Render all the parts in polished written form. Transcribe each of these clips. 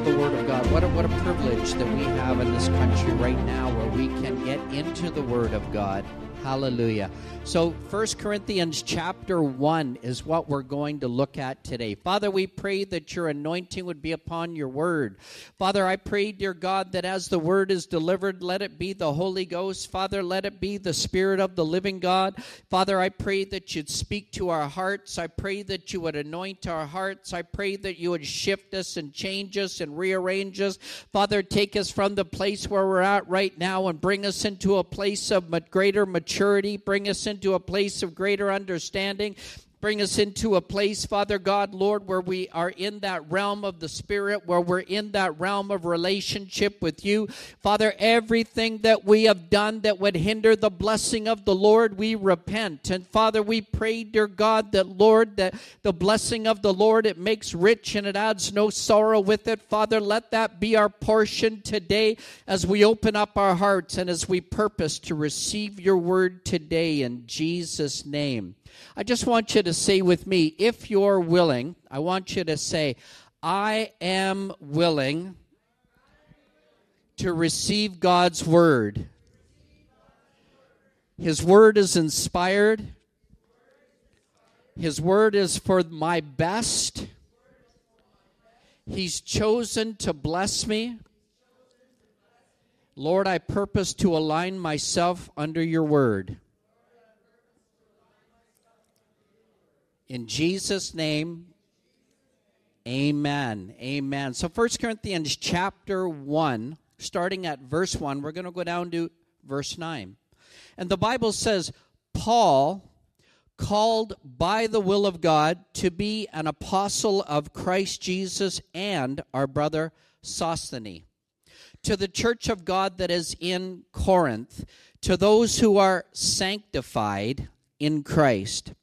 the Word of God. What a privilege that we have in this country right now where we can get into the Word of God. Hallelujah. So 1 Corinthians chapter 1 is what we're going to look at today. Father, we pray that your anointing would be upon your word. Father, I pray, dear God, that as the word is delivered, let it be the Holy Ghost. Father, let it be the Spirit of the living God. Father, I pray that you'd speak to our hearts. I pray that you would anoint our hearts. I pray that you would shift us and change us and rearrange us. Father, take us from the place where we're at right now and bring us into a place of greater maturity. Bring us into a place of greater understanding. Bring us into a place, Father God, Lord, where we are in that realm of the Spirit, where we're in that realm of relationship with you. Father, everything that we have done that would hinder the blessing of the Lord, we repent. And Father, we pray, dear God, that, Lord, that the blessing of the Lord, it makes rich and it adds no sorrow with it. Father, let that be our portion today as we open up our hearts and as we purpose to receive your word today in Jesus' name. I just want you to say with me, if you're willing, I want you to say, I am willing to receive God's word. His word is inspired. His word is for my best. He's chosen to bless me. Lord, I purpose to align myself under your word. In Jesus' name, amen. Amen. So 1 Corinthians chapter 1, starting at verse 1, we're going to go down to verse 9. And the Bible says, Paul, called by the will of God to be an apostle of Christ Jesus and our brother Sosthenes, to the church of God that is in Corinth, to those who are sanctified in Christ.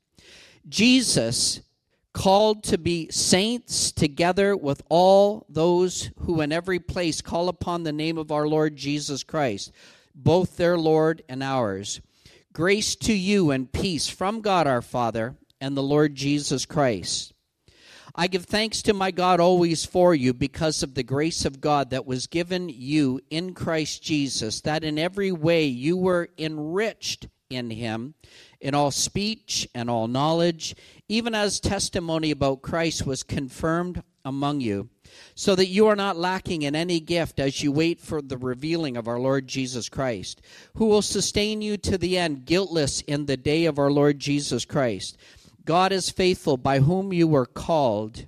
Jesus called to be saints together with all those who in every place call upon the name of our Lord Jesus Christ, both their Lord and ours. Grace to you and peace from God our Father and the Lord Jesus Christ. I give thanks to my God always for you because of the grace of God that was given you in Christ Jesus, that in every way you were enriched in him, in all speech and all knowledge, even as testimony about Christ was confirmed among you, so that you are not lacking in any gift as you wait for the revealing of our Lord Jesus Christ, who will sustain you to the end, guiltless in the day of our Lord Jesus Christ. God is faithful, by whom you were called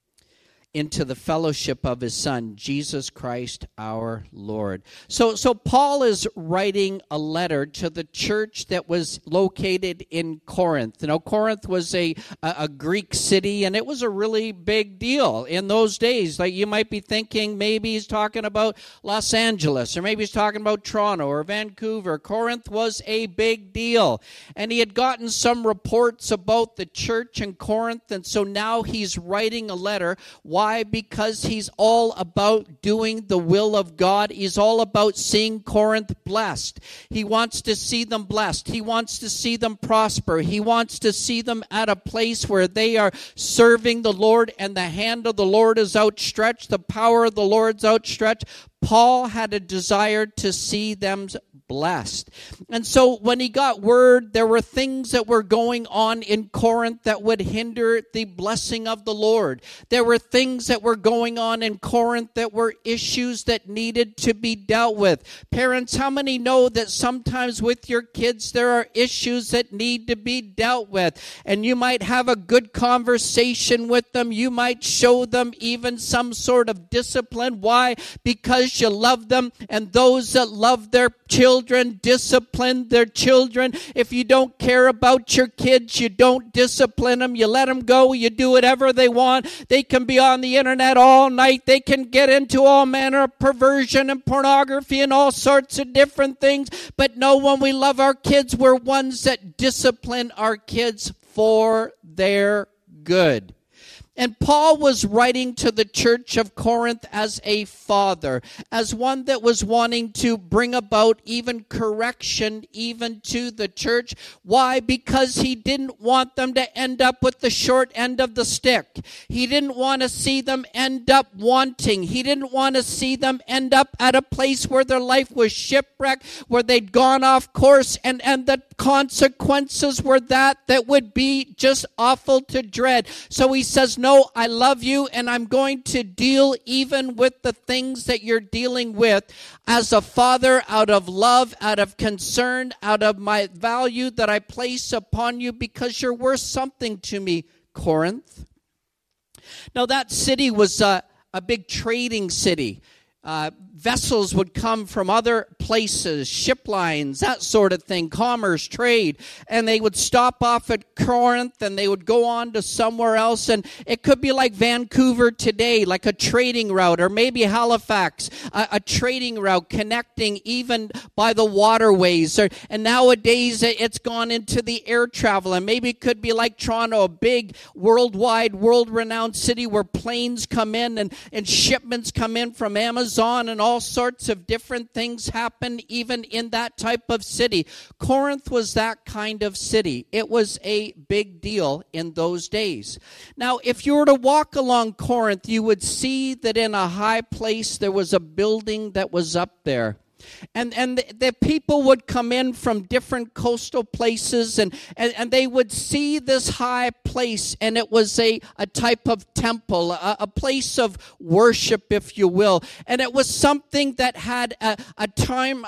into the fellowship of his Son, Jesus Christ our Lord. So Paul is writing a letter to the church that was located in Corinth. You know, Corinth was a Greek city, and it was a really big deal in those days. Like, you might be thinking maybe he's talking about Los Angeles, or maybe he's talking about Toronto or Vancouver. Corinth was a big deal, and he had gotten some reports about the church in Corinth, and so now he's writing a letter. Why? Because he's all about doing the will of God. He's all about seeing Corinth blessed. He wants to see them blessed. He wants to see them prosper. He wants to see them at a place where they are serving the Lord and the hand of the Lord is outstretched. The power of the Lord's outstretched. Paul had a desire to see them blessed. And so when he got word, there were things that were going on in Corinth that would hinder the blessing of the Lord. There were things that were going on in Corinth that were issues that needed to be dealt with. Parents, how many know that sometimes with your kids there are issues that need to be dealt with? And you might have a good conversation with them. You might show them even some sort of discipline. Why? Because you love them, and those that love their children discipline their children. If you don't care about your kids, you don't discipline them. You let them go. You do whatever they want. They can be on the internet all night. They can get into all manner of perversion and pornography and all sorts of different things. But no, when we love our kids, we're ones that discipline our kids for their good. And Paul was writing to the church of Corinth as a father, as one that was wanting to bring about even correction even to the church. Why? Because he didn't want them to end up with the short end of the stick. He didn't want to see them end up wanting. He didn't want to see them end up at a place where their life was shipwrecked, where they'd gone off course, and the consequences were that would be just awful to dread. So he says, no, I love you, and I'm going to deal even with the things that you're dealing with as a father, out of love, out of concern, out of my value that I place upon you, because you're worth something to me, Corinth. Now, that city was a big trading city. Vessels would come from other places, ship lines, that sort of thing, commerce, trade, and they would stop off at Corinth and they would go on to somewhere else. And it could be like Vancouver today, like a trading route, or maybe Halifax, a trading route connecting even by the waterways. And nowadays it's gone into the air travel, and maybe it could be like Toronto, a big worldwide, world-renowned city where planes come in and shipments come in from Amazon, and all sorts of different things happen even in that type of city. Corinth was that kind of city. It was a big deal in those days. Now, if you were to walk along Corinth, you would see that in a high place there was a building that was up there. And the people would come in from different coastal places, and they would see this high place, and it was a type of temple, a place of worship, if you will. And it was something that had a time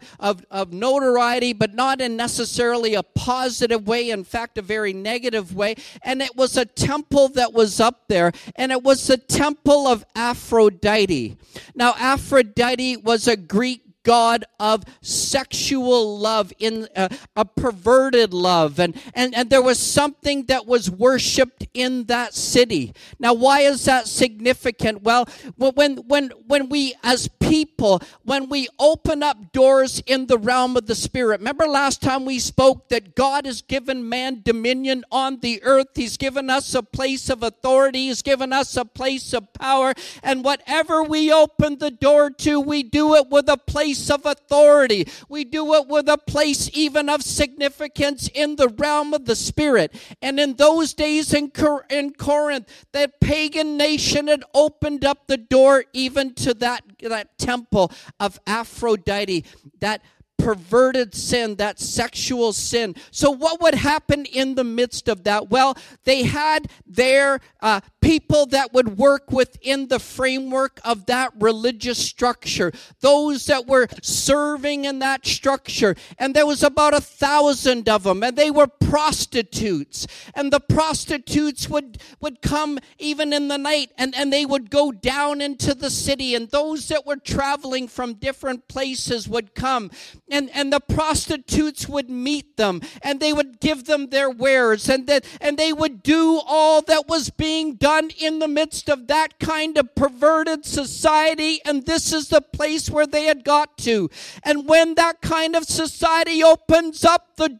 of notoriety, but not in necessarily a positive way, in fact, a very negative way. And it was a temple that was up there, and it was the temple of Aphrodite. Now, Aphrodite was a Greek god of sexual love, in a perverted love, and there was something that was worshipped in that city. Now, why is that significant? Well, when we as people, when we open up doors in the realm of the spirit, remember last time we spoke that God has given man dominion on the earth. He's given us a place of authority. He's given us a place of power, and whatever we open the door to, we do it with a place of authority. We do it with a place even of significance in the realm of the spirit. And in those days in Corinth, that pagan nation had opened up the door even to that temple of Aphrodite, that perverted sin, that sexual sin. So what would happen in the midst of that? Well, they had their people that would work within the framework of that religious structure, those that were serving in that structure. And there was about 1,000 of them, and they were prostitutes. And the prostitutes would come even in the night, and they would go down into the city, and those that were traveling from different places would come. And the prostitutes would meet them, and they would give them their wares, and they would do all that was being done in the midst of that kind of perverted society, and this is the place where they had got to. And when that kind of society opens up the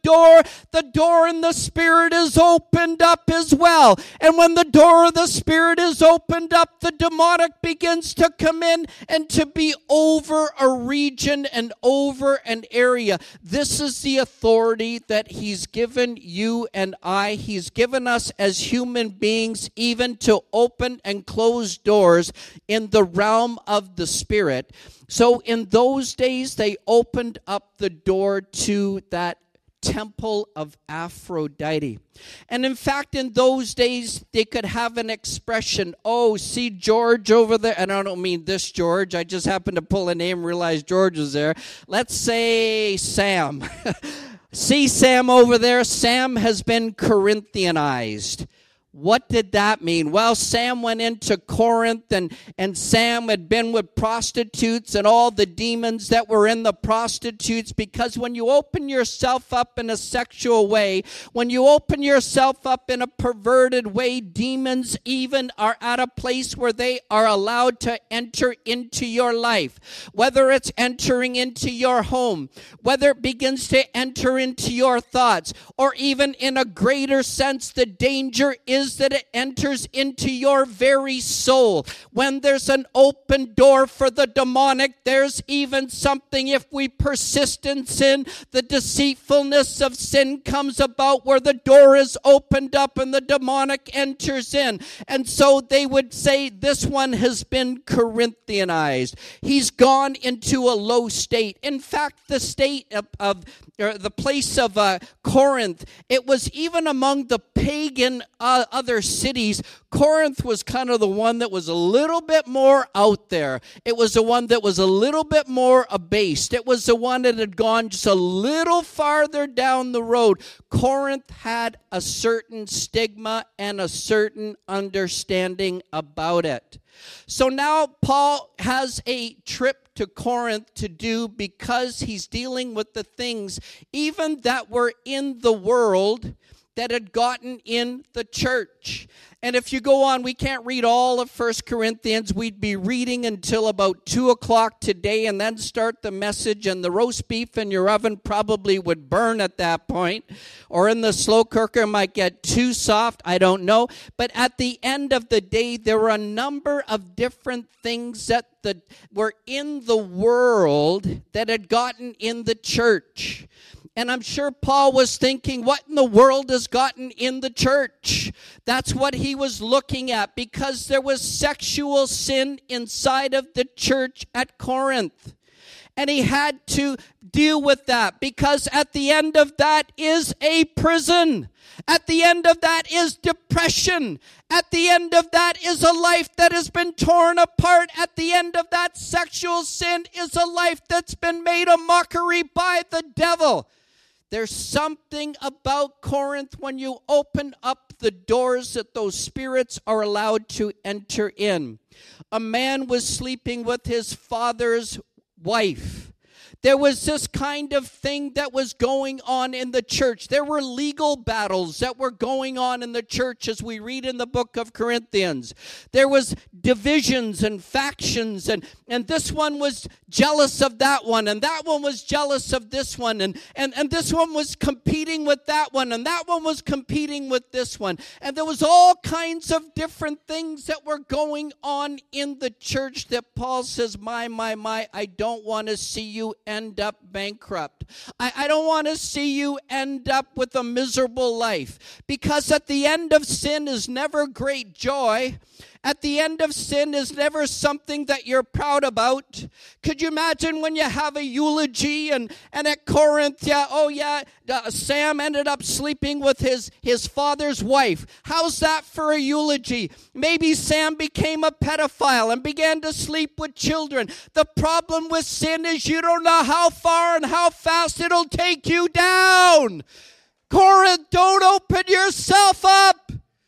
door in the spirit is opened up as well. And when the door of the spirit is opened up, the demonic begins to come in and to be over a region and over an area. This is the authority that he's given you and I. He's given us as human beings even to open and close doors in the realm of the spirit. So in those days, they opened up the door to that temple of Aphrodite. And in fact, in those days, they could have an expression, oh, see George over there. And I don't mean this George. I just happened to pull a name, realize George was there. Let's say Sam. See Sam over there? Sam has been Corinthianized. What did that mean? Well, Sam went into Corinth, and Sam had been with prostitutes and all the demons that were in the prostitutes, because when you open yourself up in a sexual way, when you open yourself up in a perverted way, demons even are at a place where they are allowed to enter into your life. Whether it's entering into your home, whether it begins to enter into your thoughts, or even in a greater sense, the danger is is that it enters into your very soul. When there's an open door for the demonic, there's even something, if we persist in sin, the deceitfulness of sin comes about where the door is opened up and the demonic enters in. And so they would say this one has been Corinthianized. He's gone into a low state. In fact, the state of the place of Corinth, it was even among the pagan other cities, Corinth was kind of the one that was a little bit more out there. It was the one that was a little bit more abased. It was the one that had gone just a little farther down the road. Corinth had a certain stigma and a certain understanding about it. So now Paul has a trip to Corinth to do because he's dealing with the things even that were in the world that had gotten in the church. And if you go on, we can't read all of 1 Corinthians. We'd be reading until about 2 o'clock today and then start the message, and the roast beef in your oven probably would burn at that point. Or in the slow cooker might get too soft, I don't know. But at the end of the day, there were a number of different things that were in the world that had gotten in the church. And I'm sure Paul was thinking, what in the world has gotten in the church? That's what he was looking at, because there was sexual sin inside of the church at Corinth. And he had to deal with that, because at the end of that is a prison. At the end of that is depression. At the end of that is a life that has been torn apart. At the end of that sexual sin is a life that's been made a mockery by the devil. There's something about Corinth when you open up the doors that those spirits are allowed to enter in. A man was sleeping with his father's wife. There was this kind of thing that was going on in the church. There were legal battles that were going on in the church as we read in the book of Corinthians. There was divisions and factions, and this one was jealous of that one, and that one was jealous of this one, and this one was competing with that one, and that one was competing with this one. And there was all kinds of different things that were going on in the church that Paul says, my, I don't want to see you end up bankrupt. I don't want to see you end up with a miserable life, because at the end of sin is never great joy. At the end of sin is never something that you're proud about. Could you imagine when you have a eulogy and at Corinth, Sam ended up sleeping with his father's wife. How's that for a eulogy? Maybe Sam became a pedophile and began to sleep with children. The problem with sin is you don't know how far and how fast it'll take you down. Corinth, don't open yourself up.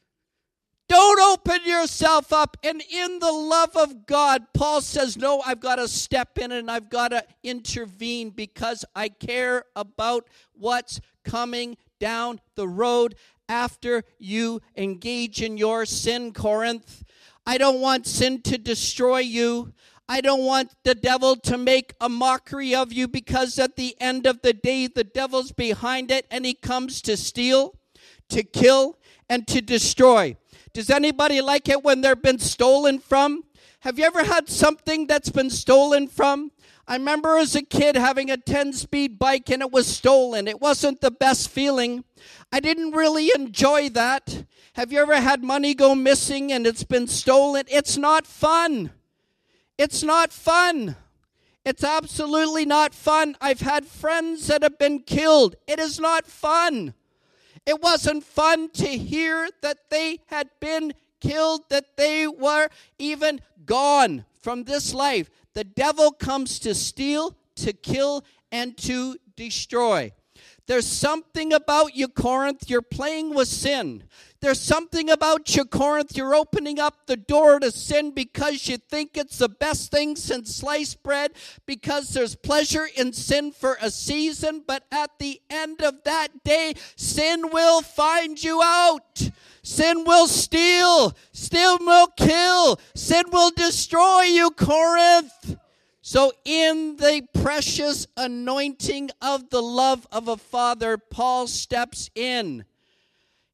Don't open yourself up. And in the love of God, Paul says, no, I've got to step in and I've got to intervene, because I care about what's coming down the road after you engage in your sin, Corinth. I don't want sin to destroy you. I don't want the devil to make a mockery of you, because at the end of the day, the devil's behind it, and he comes to steal, to kill, and to destroy. Does anybody like it when they've been stolen from? Have you ever had something that's been stolen from? I remember as a kid having a 10-speed bike and it was stolen. It wasn't the best feeling. I didn't really enjoy that. Have you ever had money go missing and it's been stolen? It's not fun. It's not fun. It's absolutely not fun. I've had friends that have been killed. It is not fun. It wasn't fun to hear that they had been killed, that they were even gone from this life. The devil comes to steal, to kill, and to destroy. There's something about you, Corinth. You're playing with sin. There's something about you, Corinth. You're opening up the door to sin because you think it's the best thing since sliced bread, because there's pleasure in sin for a season. But at the end of that day, sin will find you out. Sin will steal. Sin will kill. Sin will destroy you, Corinth. So in the precious anointing of the love of a father, Paul steps in.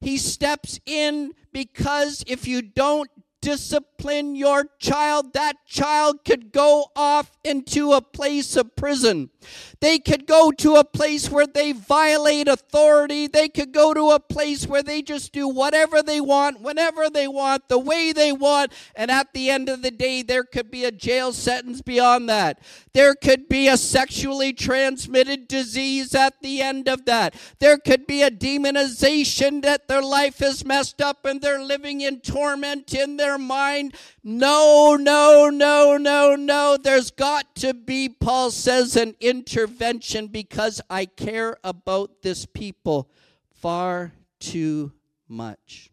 He steps in because if you don't discipline your child, that child could go off into a place of prison. They could go to a place where they violate authority. They could go to a place where they just do whatever they want, whenever they want, the way they want. And at the end of the day, there could be a jail sentence beyond that. There could be a sexually transmitted disease at the end of that. There could be a demonization that their life is messed up and they're living in torment in their mind. No, no, no, no, no. There's got to be, Paul says, an intervention because I care about this people far too much.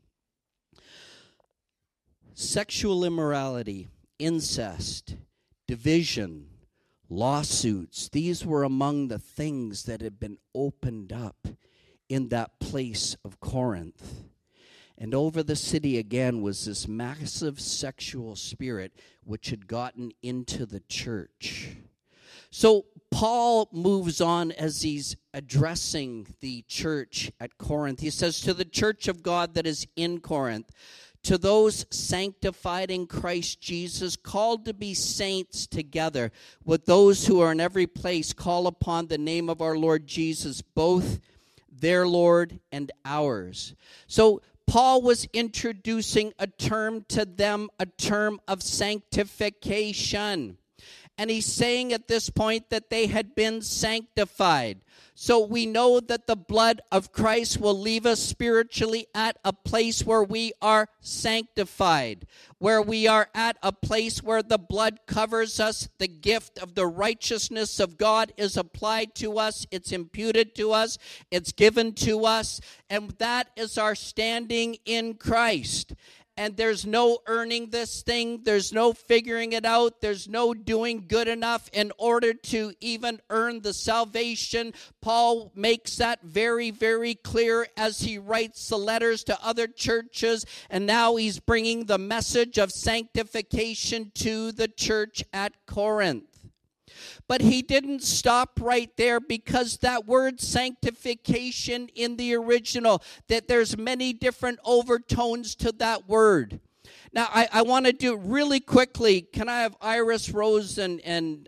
Sexual immorality, incest, division, lawsuits, these were among the things that had been opened up in that place of Corinth. And over the city again was this massive sexual spirit which had gotten into the church. So Paul moves on as he's addressing the church at Corinth. He says, to the church of God that is in Corinth, to those sanctified in Christ Jesus, called to be saints together with those who are in every place, call upon the name of our Lord Jesus, both their Lord and ours. So Paul was introducing a term to them, a term of sanctification. And he's saying at this point that they had been sanctified. So we know that the blood of Christ will leave us spiritually at a place where we are sanctified, where we are at a place where the blood covers us, the gift of the righteousness of God is applied to us, it's imputed to us, it's given to us, and that is our standing in Christ. And there's no earning this thing. There's no figuring it out. There's no doing good enough in order to even earn the salvation. Paul makes that very, very clear as he writes the letters to other churches. And now he's bringing the message of sanctification to the church at Corinth. But he didn't stop right there, because that word sanctification in the original, that there's many different overtones to that word. Now, I want to do really quickly. Can I have Iris, Rose, and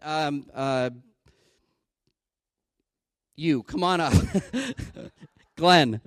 you? Come on up. Glenn.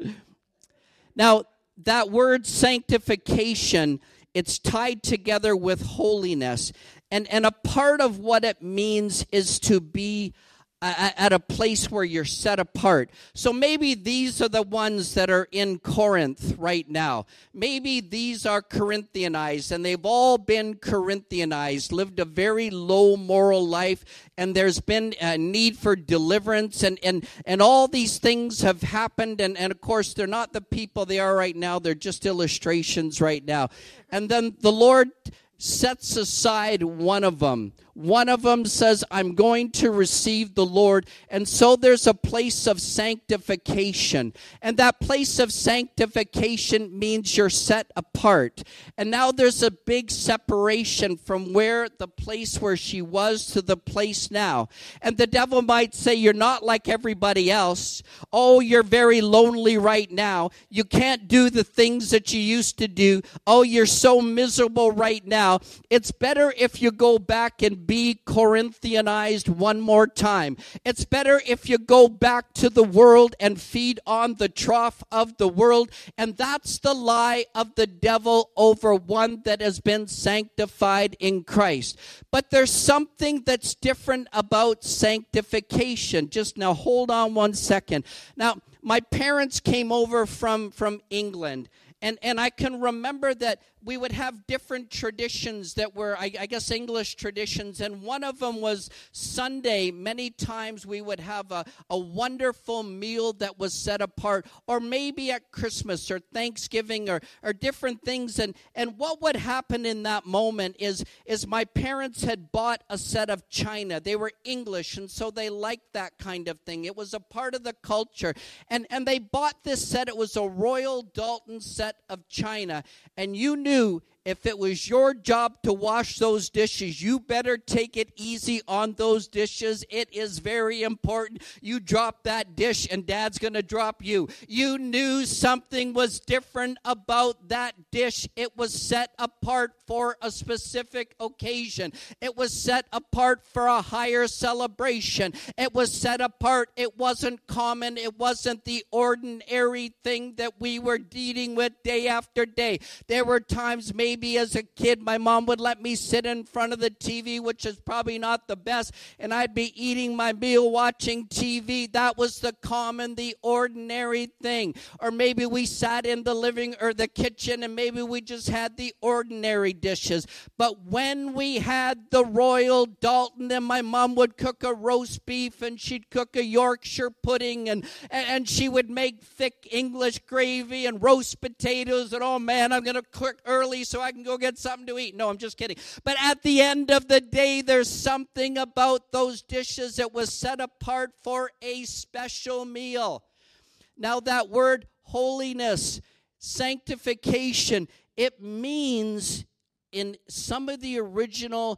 Now, that word sanctification, it's tied together with holiness. And a part of what it means is to be at a place where you're set apart. So maybe these are the ones that are in Corinth right now. Maybe these are Corinthianized, and they've all been Corinthianized, lived a very low moral life, and there's been a need for deliverance, and all these things have happened, and of course, they're not the people they are right now. They're just illustrations right now. And then the Lord sets aside one of them. One of them says, I'm going to receive the Lord. And so there's a place of sanctification. And that place of sanctification means you're set apart. And now there's a big separation from where the place where she was to the place now. And the devil might say, you're not like everybody else. Oh, you're very lonely right now. You can't do the things that you used to do. Oh, you're so miserable right now. It's better if you go back and be Corinthianized one more time. It's better if you go back to the world and feed on the trough of the world. And that's the lie of the devil over one that has been sanctified in Christ. But there's something that's different about sanctification. Just now, hold on one second. Now, my parents came over from England. And I can remember that we would have different traditions that were, I guess, English traditions. And one of them was Sunday. Many times we would have a wonderful meal that was set apart. Or maybe at Christmas or Thanksgiving or different things. And what would happen in that moment is my parents had bought a set of china. They were English, and so they liked that kind of thing. It was a part of the culture. And they bought this set. It was a Royal Dalton set of china. And you knew if it was your job to wash those dishes, you better take it easy on those dishes. It is very important. You drop that dish and Dad's going to drop you. You knew something was different about that dish. It was set apart for a specific occasion. It was set apart for a higher celebration. It was set apart. It wasn't common. It wasn't the ordinary thing that we were dealing with day after day. There were times maybe as a kid, my mom would let me sit in front of the TV, which is probably not the best, and I'd be eating my meal watching TV. That was the common, the ordinary thing. Or maybe we sat in the living or the kitchen and maybe we just had the ordinary dishes. But when we had the Royal Dalton, then my mom would cook a roast beef and she'd cook a Yorkshire pudding and she would make thick English gravy and roast potatoes, and oh man, I'm going to cook early so I can go get something to eat. No, I'm just kidding. But at the end of the day, there's something about those dishes that was set apart for a special meal. Now that word holiness, sanctification, it means in some of the original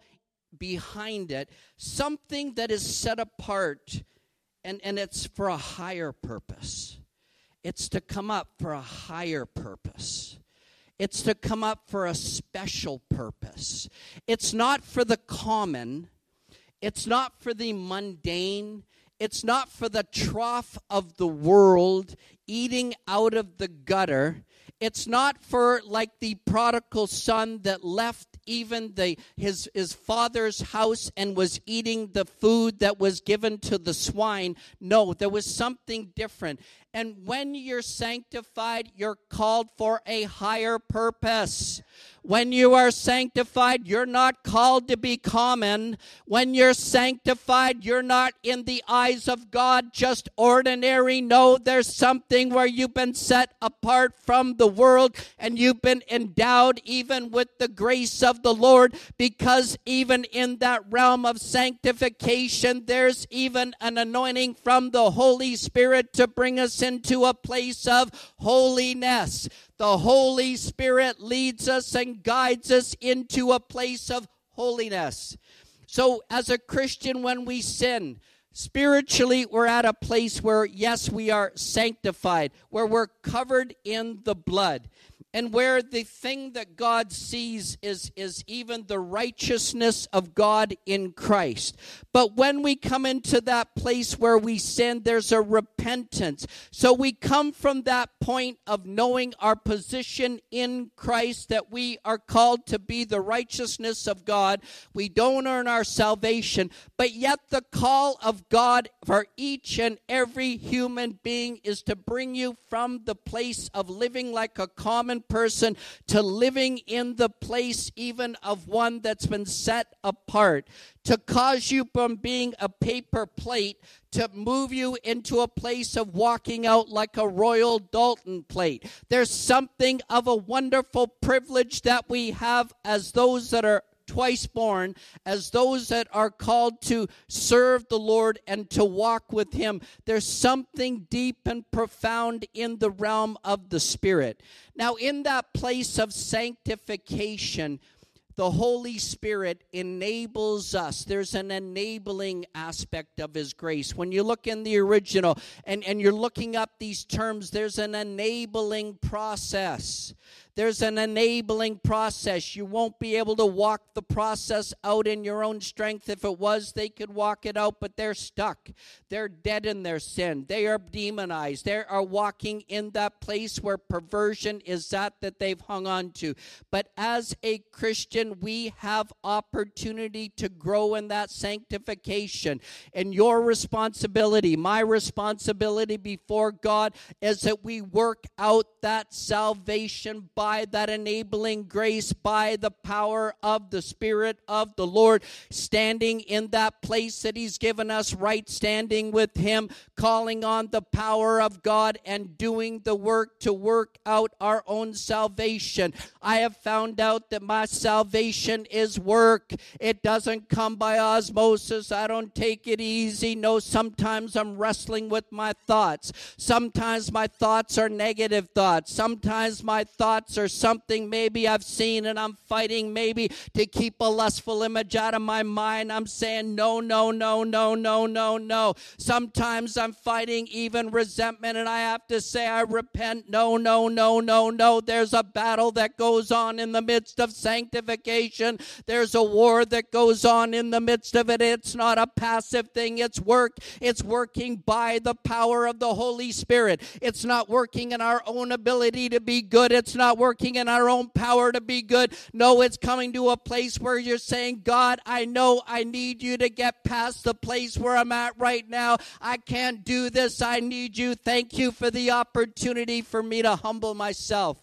behind it, something that is set apart, and it's for a higher purpose. It's to come up for a higher purpose. It's to come up for a special purpose. It's not for the common. It's not for the mundane. It's not for the trough of the world, eating out of the gutter. It's not for like the prodigal son that left even his father's house and was eating the food that was given to the swine. No, there was something different. And when you're sanctified, you're called for a higher purpose. When you are sanctified, you're not called to be common. When you're sanctified, you're not in the eyes of God just ordinary. No, there's something where you've been set apart from the world and you've been endowed even with the grace of the Lord, because even in that realm of sanctification, there's even an anointing from the Holy Spirit to bring us into a place of holiness. The Holy Spirit leads us and guides us into a place of holiness. So as a Christian, when we sin, spiritually, we're at a place where, yes, we are sanctified, where we're covered in the blood, and where the thing that God sees is even the righteousness of God in Christ. But when we come into that place where we sin, there's a repentance. So we come from that point of knowing our position in Christ, that we are called to be the righteousness of God. We don't earn our salvation, but yet the call of God for each and every human being is to bring you from the place of living like a common person to living in the place even of one that's been set apart, to cause you from being a paper plate to move you into a place of walking out like a Royal Dalton plate. There's something of a wonderful privilege that we have as those that are twice born, as those that are called to serve the Lord and to walk with Him. There's something deep and profound in the realm of the Spirit. Now, in that place of sanctification, the Holy Spirit enables us. There's an enabling aspect of His grace. When you look in the original and you're looking up these terms, there's an enabling process. There's an enabling process. You won't be able to walk the process out in your own strength. If it was, they could walk it out, but they're stuck. They're dead in their sin. They are demonized. They are walking in that place where perversion is that they've hung on to. But as a Christian, we have opportunity to grow in that sanctification. And your responsibility, my responsibility before God, is that we work out that salvation by that enabling grace, by the power of the Spirit of the Lord, standing in that place that He's given us, right standing with Him, calling on the power of God and doing the work to work out our own salvation. I have found out that my salvation is work. It doesn't come by osmosis. I don't take it easy. No, sometimes I'm wrestling with my thoughts. Sometimes my thoughts are negative thoughts. Sometimes my thoughts habits or something maybe I've seen and I'm fighting maybe to keep a lustful image out of my mind. I'm saying no, no, no, no, no, no, no. Sometimes I'm fighting even resentment and I have to say I repent. No, no, no, no, no. There's a battle that goes on in the midst of sanctification. There's a war that goes on in the midst of it. It's not a passive thing. It's work. It's working by the power of the Holy Spirit. It's not working in our own ability to be good. It's not working in our own power to be good. No, it's coming to a place where you're saying, God, I know I need you to get past the place where I'm at right now. I can't do this. I need you. Thank you for the opportunity for me to humble myself.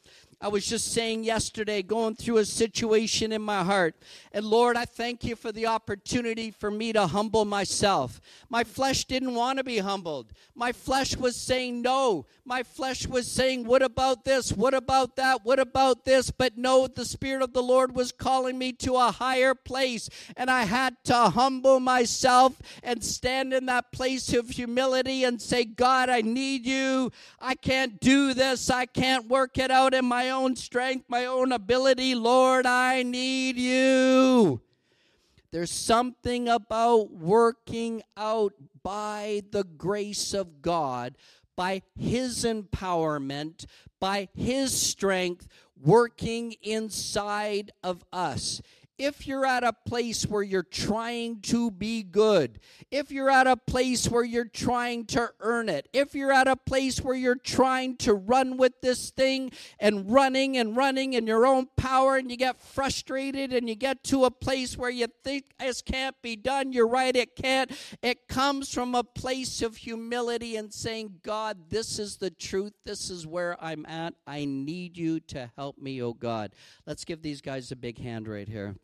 I was just saying yesterday, going through a situation in my heart. And Lord, I thank you for the opportunity for me to humble myself. My flesh didn't want to be humbled. My flesh was saying no. My flesh was saying, what about this? What about that? What about this? But no, the Spirit of the Lord was calling me to a higher place. And I had to humble myself and stand in that place of humility and say, God, I need you. I can't do this. I can't work it out in my own strength, my own ability. Lord, I need you. There's something about working out by the grace of God, by His empowerment, by His strength working inside of us. If you're at a place where you're trying to be good, if you're at a place where you're trying to earn it, if you're at a place where you're trying to run with this thing and running in your own power and you get frustrated and you get to a place where you think this can't be done, you're right, it can't. It comes from a place of humility and saying, God, this is the truth. This is where I'm at. I need you to help me, oh God. Let's give these guys a big hand right here.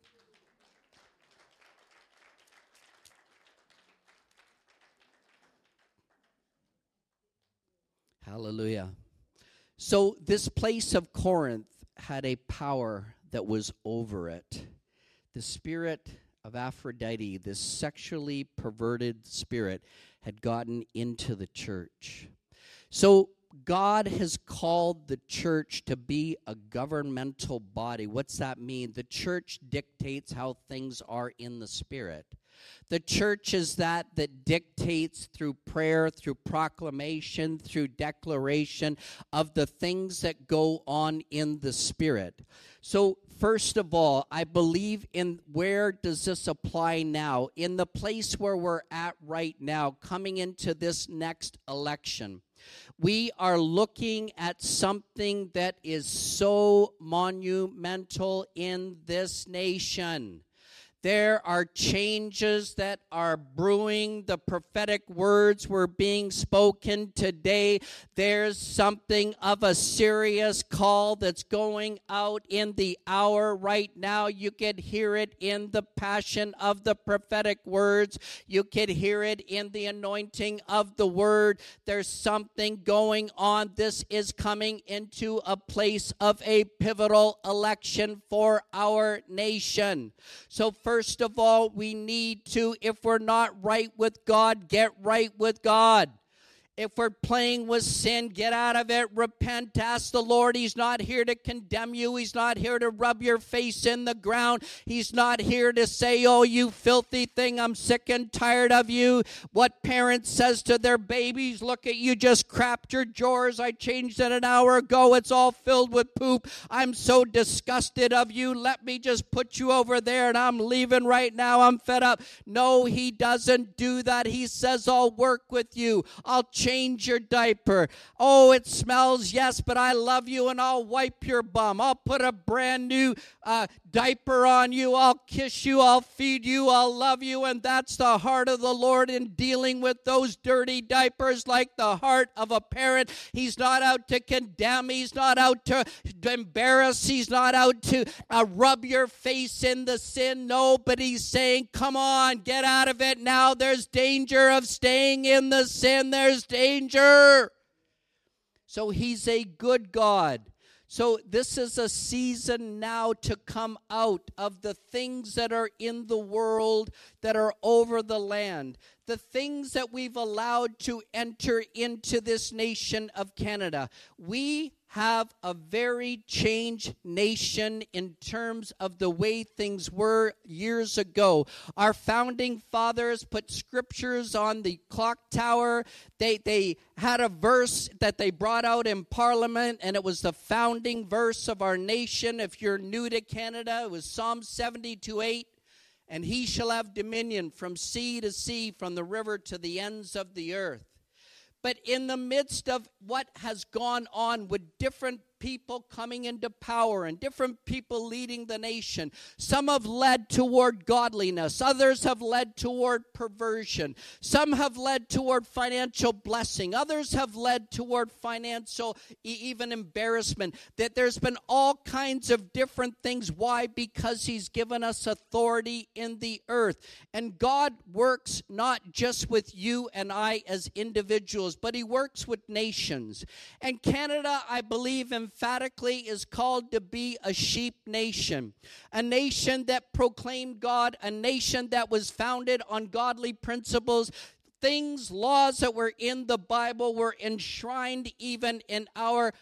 Hallelujah. So this place of Corinth had a power that was over it. The spirit of Aphrodite, this sexually perverted spirit, had gotten into the church. So God has called the church to be a governmental body. What's that mean? The church dictates how things are in the spirit. The church is that dictates through prayer, through proclamation, through declaration of the things that go on in the Spirit. So, first of all, I believe in where does this apply now? In the place where we're at right now, coming into this next election. We are looking at something that is so monumental in this nation. There are changes that are brewing. The prophetic words were being spoken today. There's something of a serious call that's going out in the hour right now. You could hear it in the passion of the prophetic words. You could hear it in the anointing of the word. There's something going on. This is coming into a place of a pivotal election for our nation. So first of all, we need to, if we're not right with God, get right with God. If we're playing with sin, get out of it, repent, ask the Lord. He's not here to condemn you. He's not here to rub your face in the ground. He's not here to say, oh, you filthy thing, I'm sick and tired of you. What parent says to their babies, look at you, just crapped your drawers. I changed it an hour ago. It's all filled with poop. I'm so disgusted of you. Let me just put you over there and I'm leaving right now. I'm fed up. No, he doesn't do that. He says, I'll work with you. I'll change your diaper. Oh, it smells, yes, but I love you and I'll wipe your bum. I'll put a brand new diaper on you. I'll kiss you. I'll feed you. I'll love you. And that's the heart of the Lord in dealing with those dirty diapers, like the heart of a parent. He's not out to condemn. He's not out to embarrass. He's not out to rub your face in the sin. No, but he's saying, come on, get out of it now. There's danger of staying in the sin. There's danger. So he's a good God. So this is a season now to come out of the things that are in the world, that are over the land, the things that we've allowed to enter into this nation of Canada. We have a very changed nation in terms of the way things were years ago. Our founding fathers put scriptures on the clock tower. They had a verse that they brought out in Parliament, and it was the founding verse of our nation. If you're new to Canada, it was Psalm 72:8. And he shall have dominion from sea to sea, from the river to the ends of the earth. But in the midst of what has gone on with different people coming into power and different people leading the nation, some have led toward godliness. Others have led toward perversion. Some have led toward financial blessing. Others have led toward financial even embarrassment. That there's been all kinds of different things. Why? Because he's given us authority in the earth. And God works not just with you and I as individuals, but he works with nations. And Canada, I believe, emphatically is called to be a sheep nation, a nation that proclaimed God, a nation that was founded on godly principles. Things, laws that were in the Bible were enshrined even in our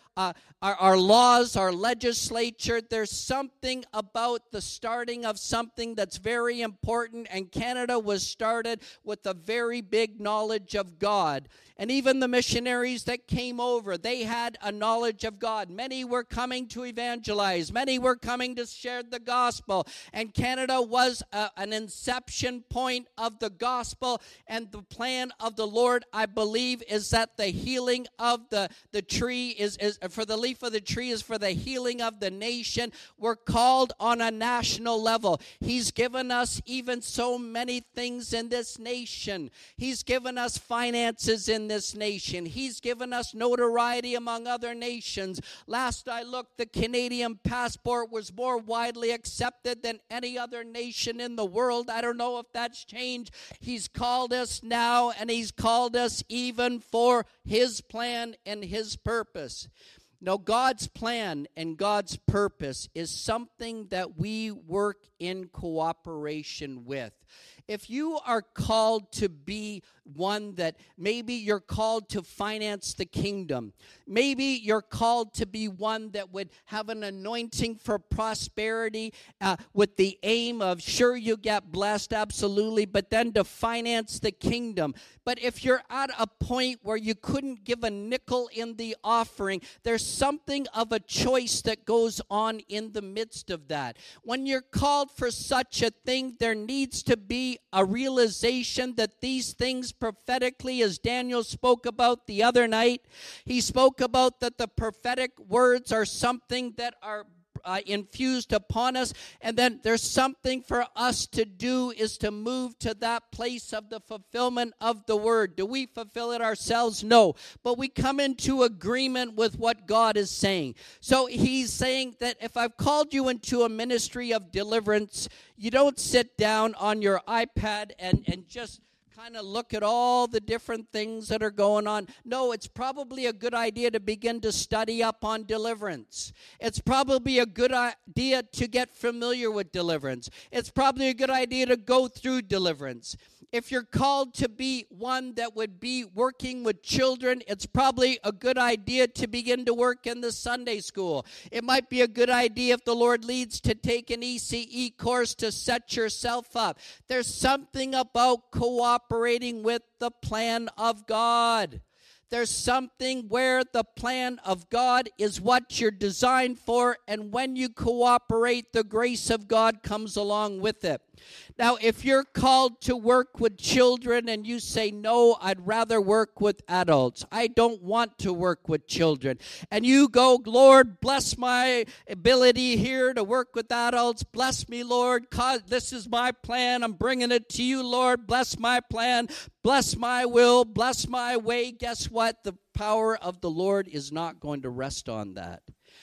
laws, our legislature. There's something about the starting of something that's very important, and Canada was started with a very big knowledge of God. And even the missionaries that came over, they had a knowledge of God. Many were coming to evangelize. Many were coming to share the gospel. And Canada was an inception point of the gospel. And the plan of the Lord, I believe, is that the healing of the tree is for the leaf of the tree is for the healing of the nation. We're called on a national level. He's given us even so many things in this nation. He's given us finances in this nation. He's given us notoriety among other nations. Last I looked, the Canadian passport was more widely accepted than any other nation in the world. I don't know if that's changed. He's called us now, and he's called us even for his plan and his purpose. Now, God's plan and God's purpose is something that we work in cooperation with. If you are called to be one that maybe you're called to finance the kingdom, maybe you're called to be one that would have an anointing for prosperity with the aim of, sure, you get blessed, absolutely, but then to finance the kingdom. But if you're at a point where you couldn't give a nickel in the offering, there's something of a choice that goes on in the midst of that. When you're called for such a thing, there needs to be a realization that these things prophetically, as Daniel spoke about the other night, he spoke about that the prophetic words are something that are infused upon us, and then there's something for us to do is to move to that place of the fulfillment of the word. Do we fulfill it ourselves? No, but we come into agreement with what God is saying. So he's saying that if I've called you into a ministry of deliverance, you don't sit down on your iPad and just kind of look at all the different things that are going on. No, it's probably a good idea to begin to study up on deliverance. It's probably a good idea to get familiar with deliverance. It's probably a good idea to go through deliverance. If you're called to be one that would be working with children, it's probably a good idea to begin to work in the Sunday school. It might be a good idea, if the Lord leads, to take an ECE course to set yourself up. There's something about cooperating with the plan of God. There's something where the plan of God is what you're designed for, and when you cooperate, the grace of God comes along with it. Now, if you're called to work with children and you say, no, I'd rather work with adults, I don't want to work with children, and you go, Lord, bless my ability here to work with adults, bless me, Lord, this is my plan, I'm bringing it to you, Lord, bless my plan, bless my will, bless my way. Guess what? The power of the Lord is not going to rest on that.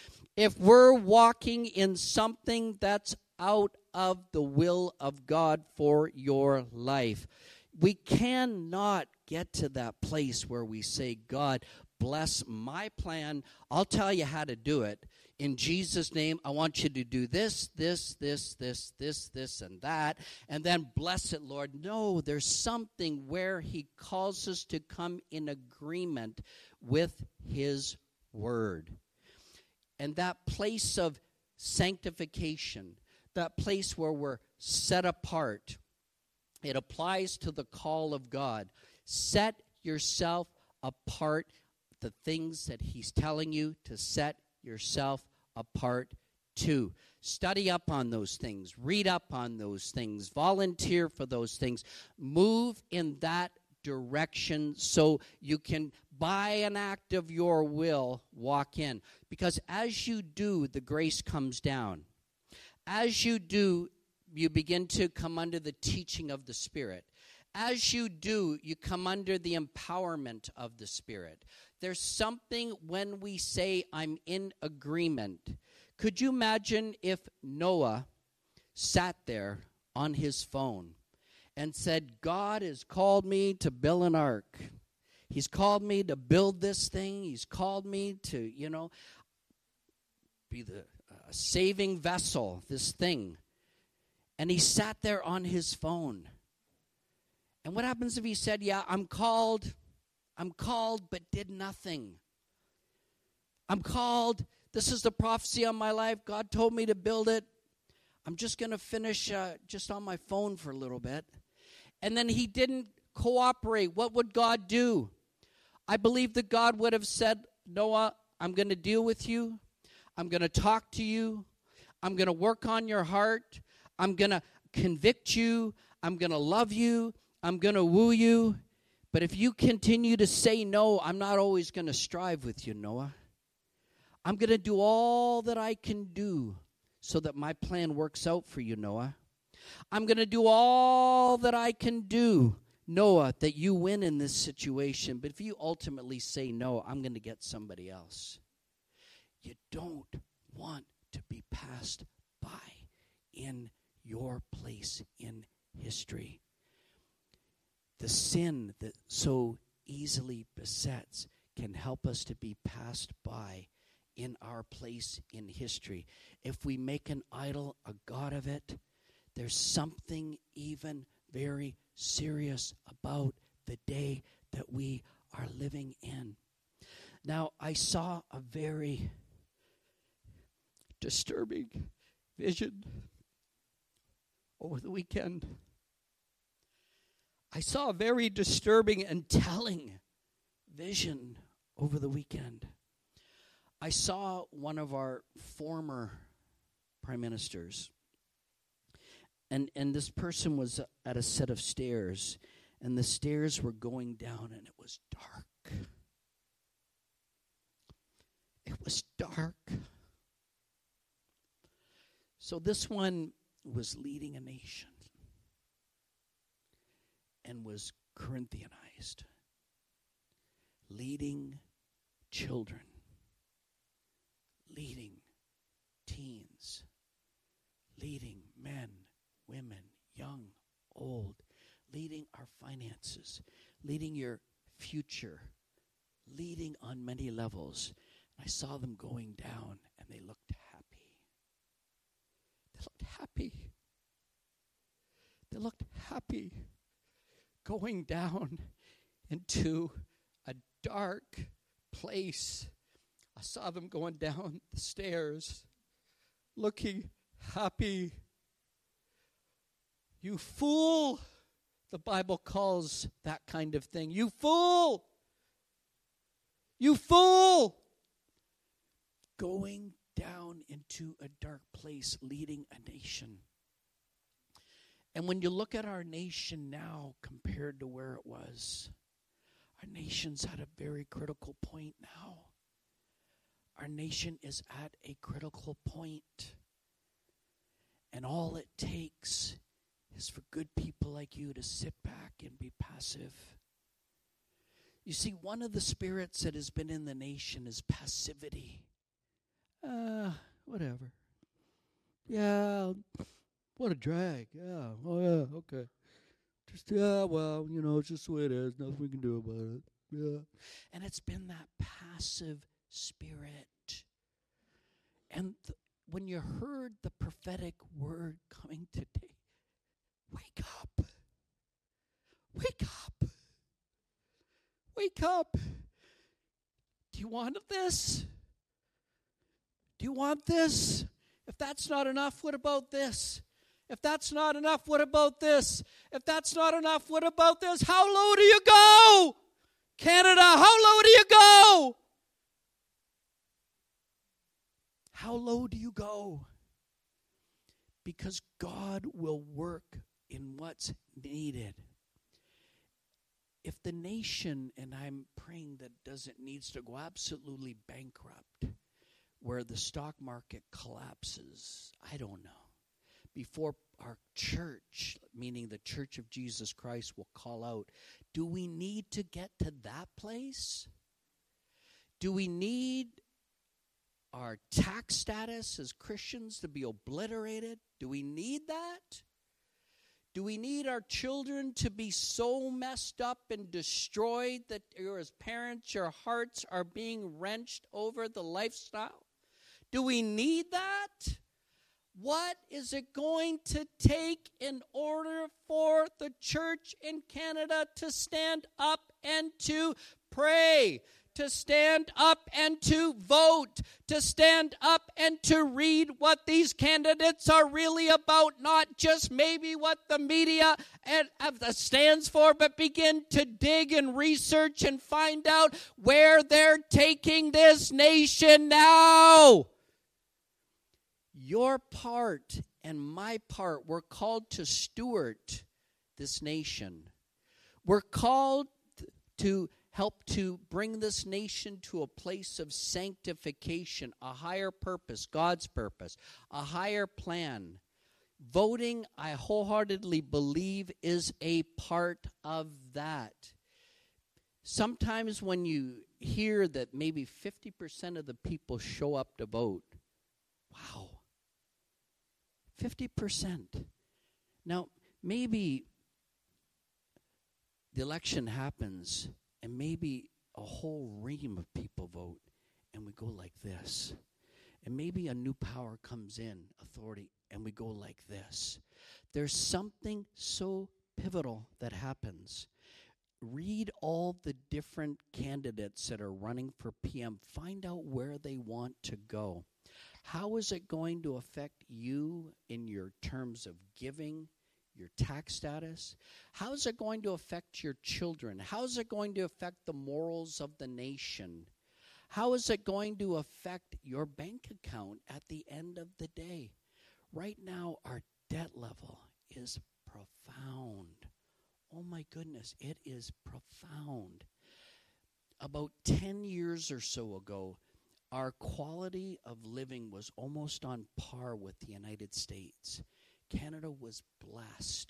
If we're walking in something that's out of the will of God for your life, we cannot get to that place where we say, God, bless my plan. I'll tell you how to do it. In Jesus' name, I want you to do this, and that, and then bless it, Lord. No, there's something where he calls us to come in agreement with his word. And that place of sanctification, that place where we're set apart, it applies to the call of God. Set yourself apart, the things that he's telling you to set yourself apart to. Study up on those things. Read up on those things. Volunteer for those things. Move in that direction so you can, by an act of your will, walk in. Because as you do, the grace comes down. As you do, you begin to come under the teaching of the Spirit. As you do, you come under the empowerment of the Spirit. There's something when we say, I'm in agreement. Could you imagine if Noah sat there on his phone and said, God has called me to build an ark. He's called me to build this thing. He's called me to, be the saving vessel, this thing. And he sat there on his phone. And what happens if he said, yeah, I'm called, but did nothing? I'm called. This is the prophecy on my life. God told me to build it. I'm just going to finish just on my phone for a little bit. And then he didn't cooperate. What would God do? I believe that God would have said, Noah, I'm going to deal with you. I'm going to talk to you. I'm going to work on your heart. I'm going to convict you. I'm going to love you. I'm going to woo you. But if you continue to say no, I'm not always going to strive with you, Noah. I'm going to do all that I can do so that my plan works out for you, Noah. I'm going to do all that I can do, Noah, that you win in this situation. But if you ultimately say no, I'm going to get somebody else. You don't want to be passed by in your place in history. The sin that so easily besets can help us to be passed by in our place in history. If we make an idol, a god of it, there's something even very serious about the day that we are living in. Now, I saw a very disturbing vision over the weekend. I saw a very disturbing and telling vision over the weekend. I saw one of our former prime ministers, and this person was at a set of stairs, and the stairs were going down, and it was dark. It was dark. So this one was leading a nation and was Corinthianized, leading children, leading teens, leading men, women, young, old, leading our finances, leading your future, leading on many levels. I saw them going down, and they looked happy. They looked happy. They looked happy going down into a dark place. I saw them going down the stairs, looking happy. You fool, the Bible calls that kind of thing. You fool! You fool! Going down into a dark place, leading a nation. And when you look at our nation now compared to where it was, our nation's at a very critical point now. Our nation is at a critical point. And all it takes is for good people like you to sit back and be passive. You see, one of the spirits that has been in the nation is passivity. Whatever. Yeah, what a drag. Yeah, oh yeah, okay. Just, well, it's just the way it is. Nothing we can do about it. Yeah. And it's been that passive spirit. And when you heard the prophetic word coming today, wake up. Wake up. Wake up. Do you want this? Do you want this? If that's not enough, what about this? If that's not enough, what about this? If that's not enough, what about this? How low do you go? Canada, how low do you go? How low do you go? Because God will work in what's needed. If the nation, and I'm praying that needs to go absolutely bankrupt, where the stock market collapses, I don't know, before our church, meaning the Church of Jesus Christ, will call out, do we need to get to that place? Do we need our tax status as Christians to be obliterated? Do we need that? Do we need our children to be so messed up and destroyed that as parents, your hearts are being wrenched over the lifestyle? Do we need that? What is it going to take in order for the church in Canada to stand up and to pray, to stand up and to vote, to stand up and to read what these candidates are really about, not just maybe what the media stands for, but begin to dig and research and find out where they're taking this nation now? Your part and my part, we're called to steward this nation. We're called to help to bring this nation to a place of sanctification, a higher purpose, God's purpose, a higher plan. Voting, I wholeheartedly believe, is a part of that. Sometimes when you hear that maybe 50% of the people show up to vote, wow, 50%. Now, maybe the election happens and maybe a whole ream of people vote and we go like this. And maybe a new power comes in, authority, and we go like this. There's something so pivotal that happens. Read all the different candidates that are running for PM. Find out where they want to go. How is it going to affect you in your terms of giving, your tax status? How is it going to affect your children? How is it going to affect the morals of the nation? How is it going to affect your bank account at the end of the day? Right now, our debt level is profound. Oh my goodness, it is profound. About 10 years or so ago, our quality of living was almost on par with the United States. Canada was blessed.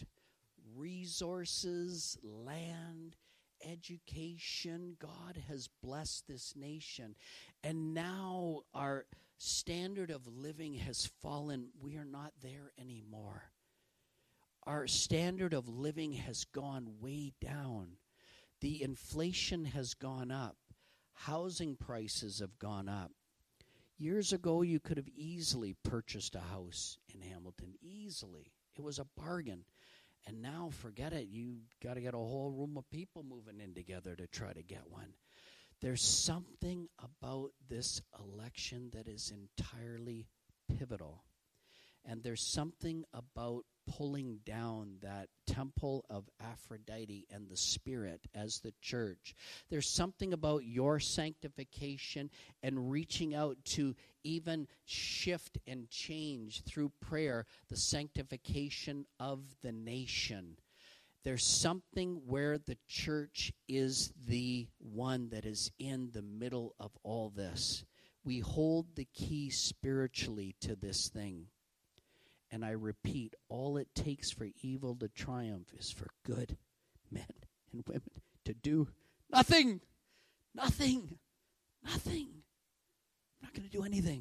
Resources, land, education, God has blessed this nation. And now our standard of living has fallen. We are not there anymore. Our standard of living has gone way down. The inflation has gone up. Housing prices have gone up. Years ago, you could have easily purchased a house in Hamilton. Easily. It was a bargain. And now, forget it. You got to get a whole room of people moving in together to try to get one. There's something about this election that is entirely pivotal. And there's something about pulling down that temple of Aphrodite and the Spirit as the church. There's something about your sanctification and reaching out to even shift and change through prayer the sanctification of the nation. There's something where the church is the one that is in the middle of all this. We hold the key spiritually to this thing. And I repeat, all it takes for evil to triumph is for good men and women to do nothing. Nothing. Nothing. I'm not going to do anything.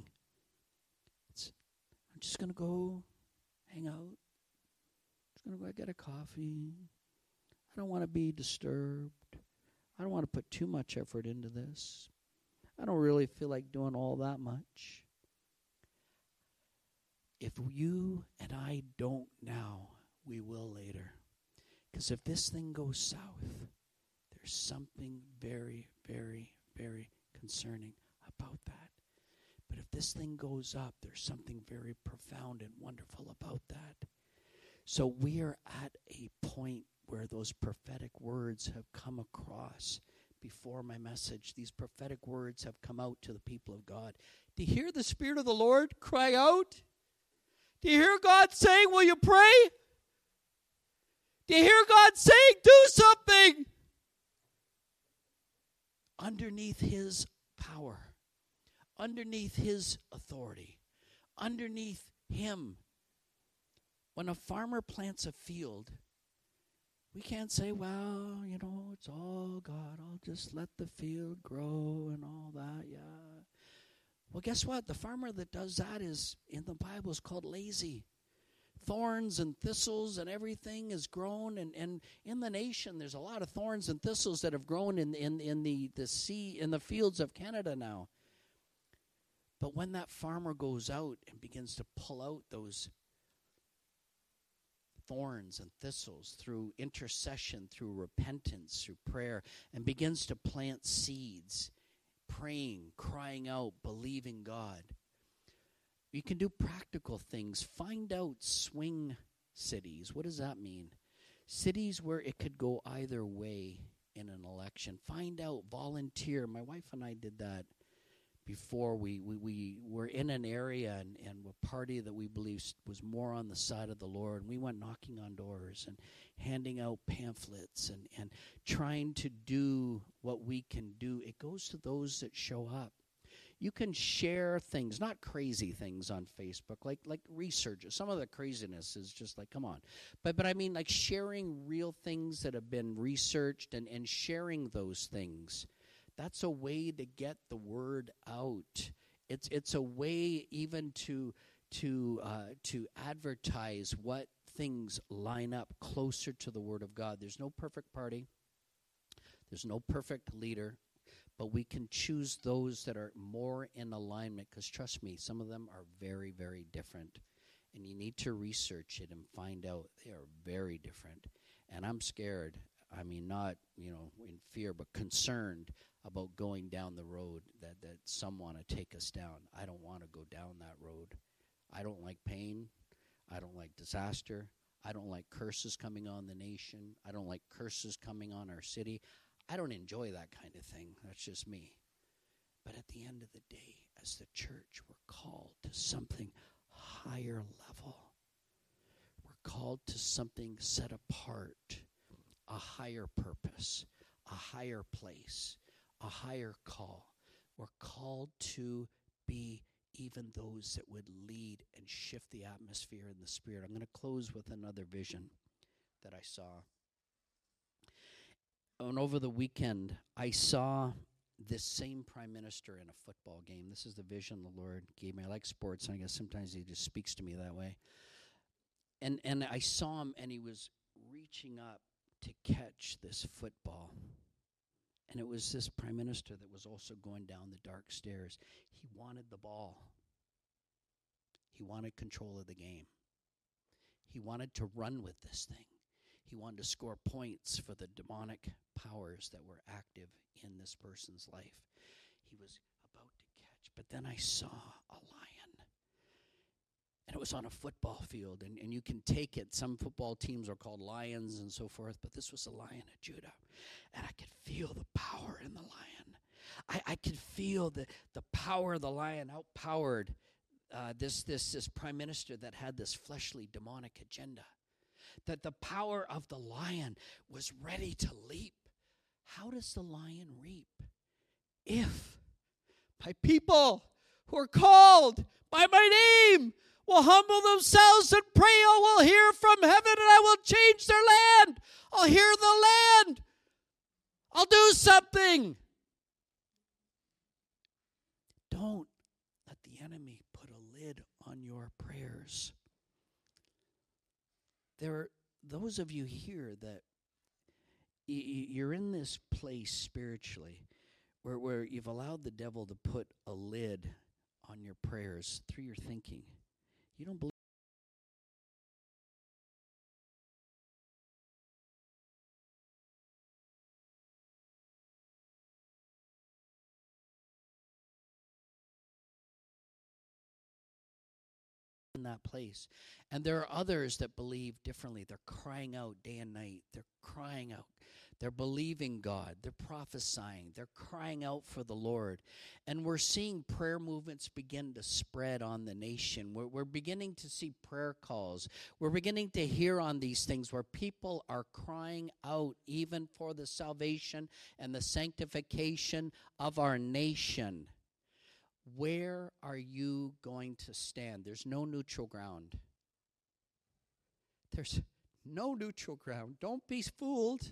I'm just going to go hang out. I'm just going to go get a coffee. I don't want to be disturbed. I don't want to put too much effort into this. I don't really feel like doing all that much. If you and I don't now, we will later. Because if this thing goes south, there's something very, very, very concerning about that. But if this thing goes up, there's something very profound and wonderful about that. So we are at a point where those prophetic words have come across before my message. These prophetic words have come out to the people of God. Do you hear the Spirit of the Lord cry out? Do you hear God saying, will you pray? Do you hear God saying, do something? Underneath his power, underneath his authority, underneath him. When a farmer plants a field, we can't say, well, it's all God. I'll just let the field grow and all that, yeah. Well, guess what? The farmer that does that is, in the Bible, is called lazy. Thorns and thistles and everything is grown. And in the nation, there's a lot of thorns and thistles that have grown in the fields of Canada now. But when that farmer goes out and begins to pull out those thorns and thistles through intercession, through repentance, through prayer, and begins to plant seeds, praying, crying out, believing God. You can do practical things. Find out swing cities. What does that mean? Cities where it could go either way in an election. Find out, volunteer. My wife and I did that before. We were in an area and a party that we believed was more on the side of the Lord. And we went knocking on doors and handing out pamphlets and trying to do what we can do. It goes to those that show up. You can share things, not crazy things on Facebook, like research. Some of the craziness is just like, come on. But I mean, like sharing real things that have been researched and sharing those things. That's a way to get the word out. It's a way even to advertise what things line up closer to the Word of God. There's no perfect party. There's no perfect leader. But we can choose those that are more in alignment, because trust me, some of them are very, very different. And you need to research it and find out they are very different. And I'm scared. I mean, not, in fear, but concerned about going down the road that some want to take us down. I don't want to go down that road. I don't like pain. I don't like disaster. I don't like curses coming on the nation. I don't like curses coming on our city. I don't enjoy that kind of thing. That's just me. But at the end of the day, as the church, we're called to something higher level. We're called to something set apart, a higher purpose, a higher place, a higher call. We're called to be even those that would lead and shift the atmosphere in the Spirit. I'm going to close with another vision that I saw. And over the weekend, I saw this same prime minister in a football game. This is the vision the Lord gave me. I like sports, and I guess sometimes he just speaks to me that way. And I saw him, and he was reaching up to catch this football. And it was this prime minister that was also going down the dark stairs. He wanted the ball. He wanted control of the game. He wanted to run with this thing. He wanted to score points for the demonic powers that were active in this person's life. He was about to catch, but then I saw a lion. And it was on a football field, and you can take it. Some football teams are called lions and so forth, but this was a Lion of Judah. And I could feel the power in the lion. I could feel the power of the lion outpowered this prime minister that had this fleshly demonic agenda. That the power of the lion was ready to leap. How does the lion reap? If my people who are called by my name will humble themselves and pray, I will hear from heaven and I will change their land. I'll hear the land. I'll do something. Don't let the enemy put a lid on your prayers. There are those of you here that you're in this place spiritually where you've allowed the devil to put a lid on your prayers through your thinking. You don't believe in that place. And there are others that believe differently. They're crying out day and night. They're crying out. They're believing God. They're prophesying. They're crying out for the Lord. And we're seeing prayer movements begin to spread on the nation. We're beginning to see prayer calls. We're beginning to hear on these things where people are crying out even for the salvation and the sanctification of our nation. Where are you going to stand? There's no neutral ground. There's no neutral ground. Don't be fooled.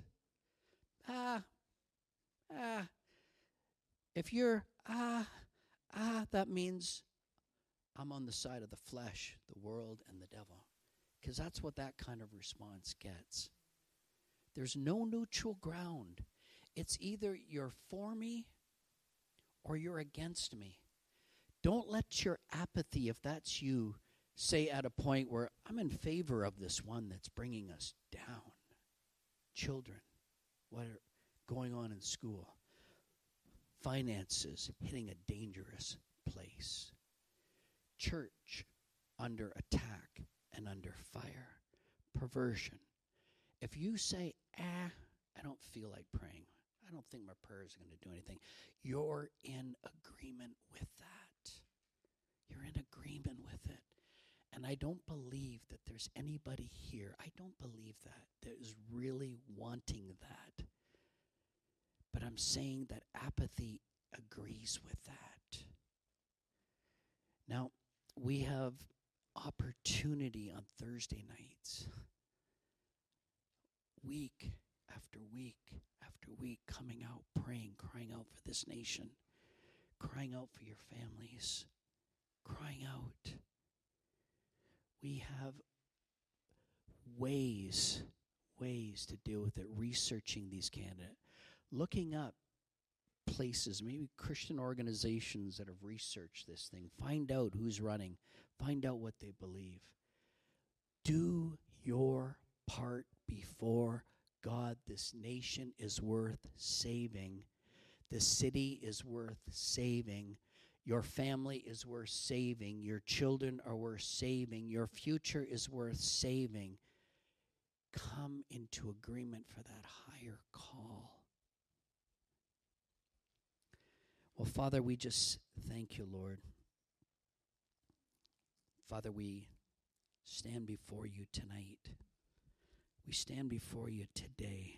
If you're, that means I'm on the side of the flesh, the world, and the devil. Because that's what that kind of response gets. There's no neutral ground. It's either you're for me or you're against me. Don't let your apathy, if that's you, say at a point where I'm in favor of this one that's bringing us down. Children, what are going on in school? Finances hitting a dangerous place. Church under attack and under fire. Perversion. If you say, I don't feel like praying, I don't think my prayer is going to do anything, you're in agreement with that. You're in agreement with it. And I don't believe that there's anybody here, I don't believe that is really wanting that. But I'm saying that apathy agrees with that. Now, we have opportunity on Thursday nights. Week after week after week, coming out, praying, crying out for this nation, crying out for your families, crying out. We have ways to deal with it, researching these candidates, looking up places, maybe Christian organizations that have researched this thing, find out who's running, find out what they believe. Do your part before God. This nation is worth saving. The city is worth saving. Your family is worth saving. Your children are worth saving. Your future is worth saving. Come into agreement for that higher call. Well, Father, we just thank you, Lord. Father, we stand before you tonight. We stand before you today.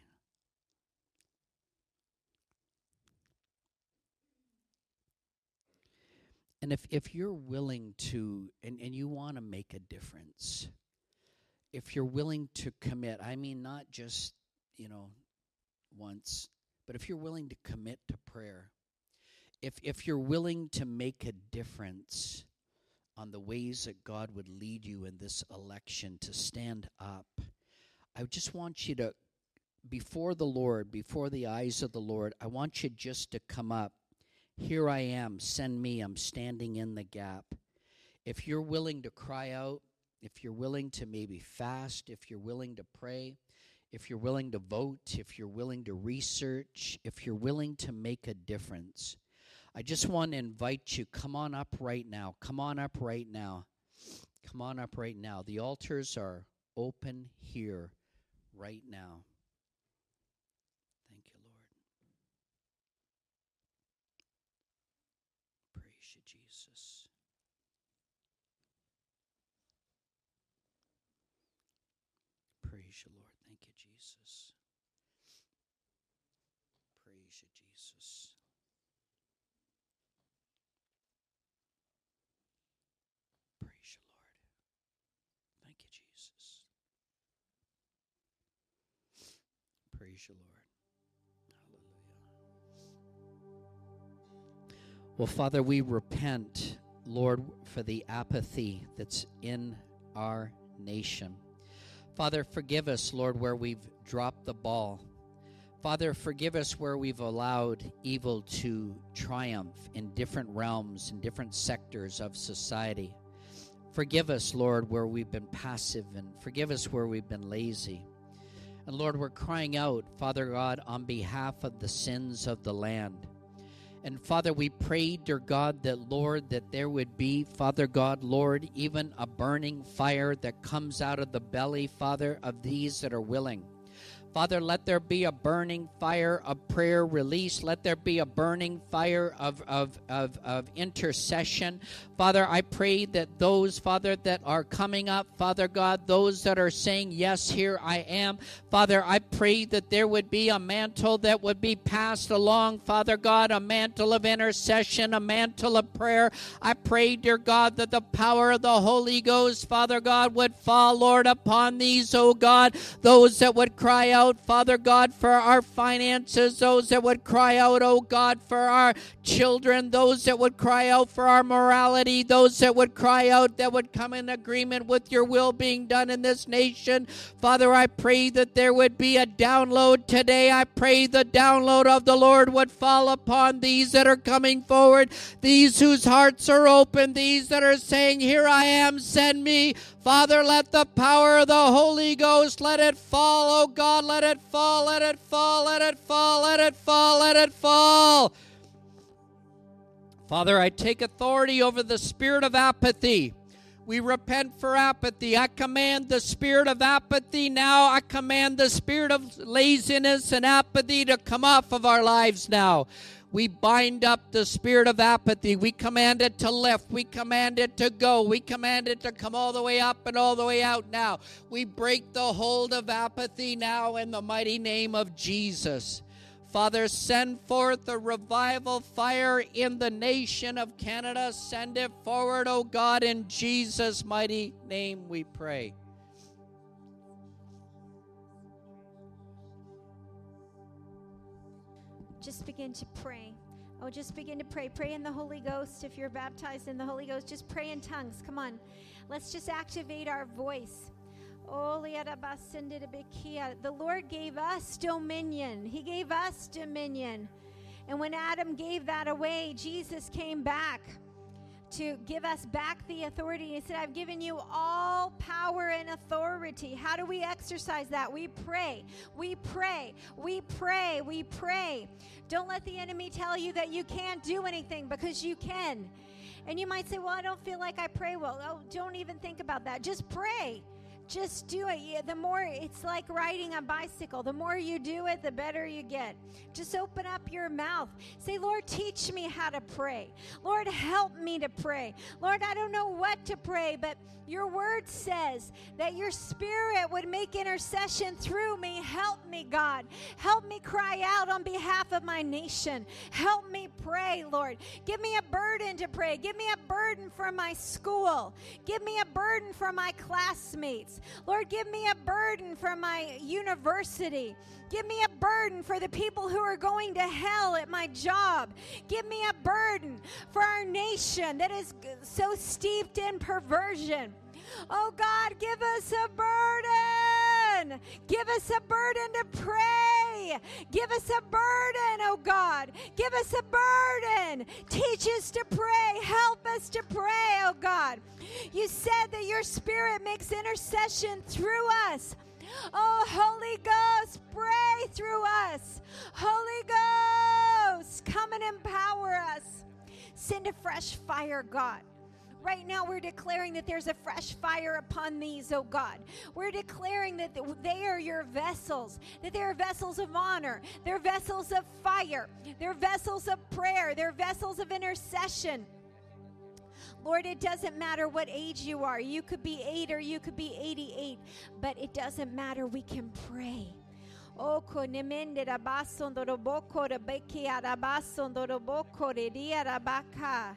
And if you're willing to, and you want to make a difference, if you're willing to commit, I mean not just, once, but if you're willing to commit to prayer, if you're willing to make a difference on the ways that God would lead you in this election, to stand up, I just want you to, before the Lord, before the eyes of the Lord, I want you just to come up. Here I am, send me, I'm standing in the gap. If you're willing to cry out, if you're willing to maybe fast, if you're willing to pray, if you're willing to vote, if you're willing to research, if you're willing to make a difference, I just want to invite you, come on up right now. Come on up right now. Come on up right now. The altars are open here right now. Thank you, Lord. Praise you, Jesus. Praise you, Lord. Thank you, Jesus. Praise you, Jesus. Praise you, Lord. Thank you, Jesus. Praise you, Lord. Hallelujah. Well, Father, we repent, Lord, for the apathy that's in our nation. Father, forgive us, Lord, where we've dropped the ball. Father, forgive us where we've allowed evil to triumph in different realms, in different sectors of society. Forgive us, Lord, where we've been passive, and forgive us where we've been lazy. And Lord, we're crying out, Father God, on behalf of the sins of the land. And Father, we pray, dear God, that, Lord, that there would be, Father God, Lord, even a burning fire that comes out of the belly, Father, of these that are willing. Father, let there be a burning fire of prayer release. Let there be a burning fire of intercession. Father, I pray that those, Father, that are coming up, Father God, those that are saying, yes, here I am. Father, I pray that there would be a mantle that would be passed along, Father God, a mantle of intercession, a mantle of prayer. I pray, dear God, that the power of the Holy Ghost, Father God, would fall, Lord, upon these, oh God, those that would cry out, Father God, for our finances, those that would cry out, oh God, for our children, those that would cry out for our morality, those that would cry out, that would come in agreement with your will being done in this nation. Father, I pray that there would be a download today. I pray the download of the Lord would fall upon these that are coming forward, these whose hearts are open, these that are saying, here I am, send me. Father, let the power of the Holy Ghost, let it fall, oh God, let it fall, let it fall, let it fall, let it fall, let it fall. Father, I take authority over the spirit of apathy. We repent for apathy. I command the spirit of apathy now. I command the spirit of laziness and apathy to come off of our lives now. We bind up the spirit of apathy. We command it to lift. We command it to go. We command it to come all the way up and all the way out now. We break the hold of apathy now in the mighty name of Jesus. Father, send forth a revival fire in the nation of Canada. Send it forward, oh God, in Jesus' mighty name we pray. Just begin to pray. Oh, just begin to pray. Pray in the Holy Ghost. If you're baptized in the Holy Ghost, just pray in tongues. Come on. Let's just activate our voice. The Lord gave us dominion. He gave us dominion. And when Adam gave that away, Jesus came back to give us back the authority. He said, I've given you all power and authority. How do we exercise that? We pray. We pray. We pray. We pray. Don't let the enemy tell you that you can't do anything, because you can. And you might say, well, I don't feel like I pray well. Oh, don't even think about that. Just pray. Just do it. The more, it's like riding a bicycle. The more you do it, the better you get. Just open up your mouth. Say, Lord, teach me how to pray. Lord, help me to pray. Lord, I don't know what to pray, but your word says that your spirit would make intercession through me. Help me, God. Help me cry out on behalf of my nation. Help me pray, Lord. Give me a burden to pray. Give me a burden for my school. Give me a burden for my classmates. Lord, give me a burden for my university. Give me a burden for the people who are going to hell at my job. Give me a burden for our nation that is so steeped in perversion. Oh God, give us a burden. Give us a burden to pray. Give us a burden, oh God. Give us a burden. Teach us to pray. Help us to pray, oh God. You said that your spirit makes intercession through us. Oh, Holy Ghost, pray through us. Holy Ghost, come and empower us. Send a fresh fire, God. Right now we're declaring that there's a fresh fire upon these, oh God. We're declaring that they are your vessels, that they are vessels of honor. They're vessels of fire. They're vessels of prayer. They're vessels of intercession. Lord, it doesn't matter what age you are. You could be 8 or you could be 88, but it doesn't matter. We can pray. Oh, konemende rabasondoroboko rebeki arabasondoroboko redia rabaka.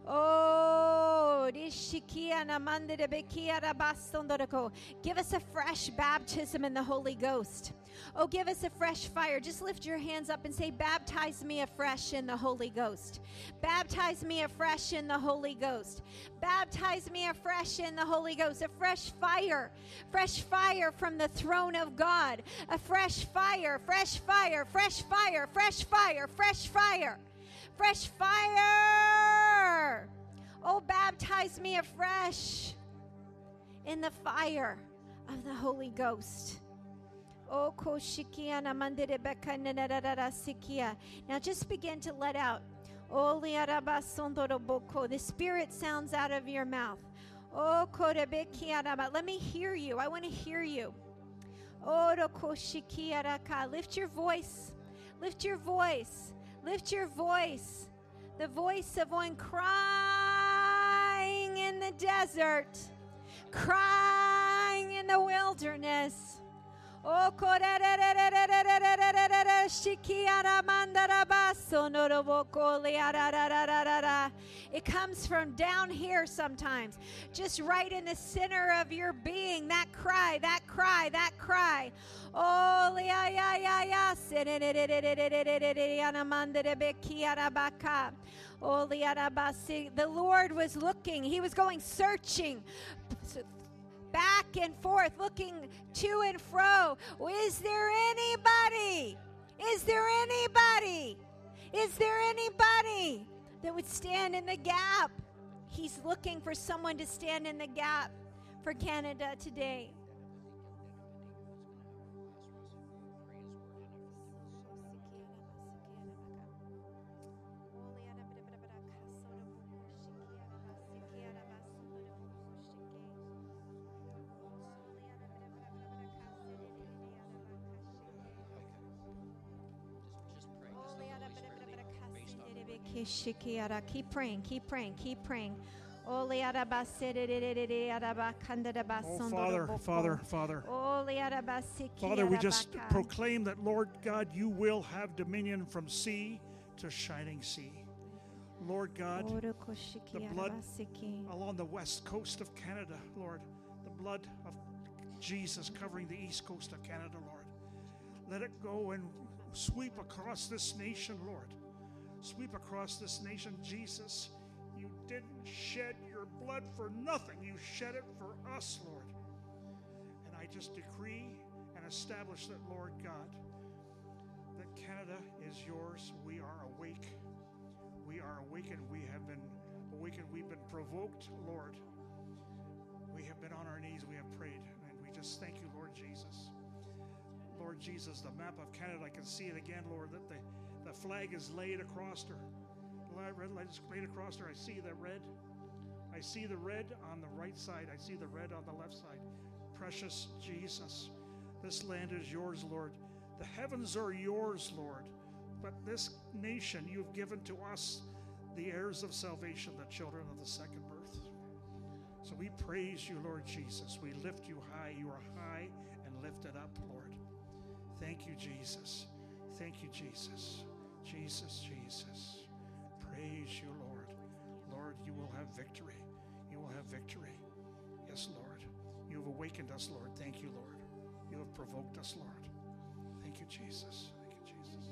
Oh, rishikia namande rebeki arabasondoroko. Give us a fresh baptism in the Holy Ghost. Oh, give us a fresh fire. Just lift your hands up and say, baptize me afresh in the Holy Ghost. Baptize me afresh in the Holy Ghost. Baptize me afresh in the Holy Ghost. A fresh fire from the throne of God. A fresh fire, fresh fire, fresh fire, fresh fire, fresh fire, fresh fire. Oh, baptize me afresh in the fire of the Holy Ghost. Oh, now just begin to let out The Spirit sounds out of your mouth. Let me hear you. I want to hear you. Lift your voice. Lift your voice. Lift your voice. The voice of one crying in the desert, crying in the wilderness. It comes from down here sometimes, just right in the center of your being. That cry, that cry, that cry. The Lord was looking. He was going searching back and forth, looking to and fro. Is there anybody? Is there anybody? Is there anybody that would stand in the gap? He's looking for someone to stand in the gap for Canada today. Keep praying, keep praying, keep praying. Oh, Father, we just proclaim that, Lord God, you will have dominion from sea to shining sea. Lord God, the blood along the west coast of Canada, Lord, the blood of Jesus covering the east coast of Canada, Lord. Let it go and sweep across this nation, Lord. Sweep across this nation, Jesus. You didn't shed your blood for nothing. You shed it for us, Lord. And I just decree and establish that, Lord God, that Canada is yours. We are awake. We are awakened. We have been awakened. We've been provoked, Lord. We have been on our knees. We have prayed. And we just thank you, Lord Jesus. Lord Jesus, the map of Canada, I can see it again, Lord, that the flag is laid across her. Red light is laid across her. I see the red. I see the red on the right side. I see the red on the left side. Precious Jesus, this land is yours, Lord. The heavens are yours, Lord. But this nation you've given to us, the heirs of salvation, the children of the second birth. So we praise you, Lord Jesus. We lift you high. You are high and lifted up, Lord. Thank you, Jesus. Thank you, Jesus. Jesus, Jesus. Praise you, Lord. Lord, you will have victory. You will have victory. Yes, Lord. You have awakened us, Lord. Thank you, Lord. You have provoked us, Lord. Thank you, Jesus. Thank you, Jesus.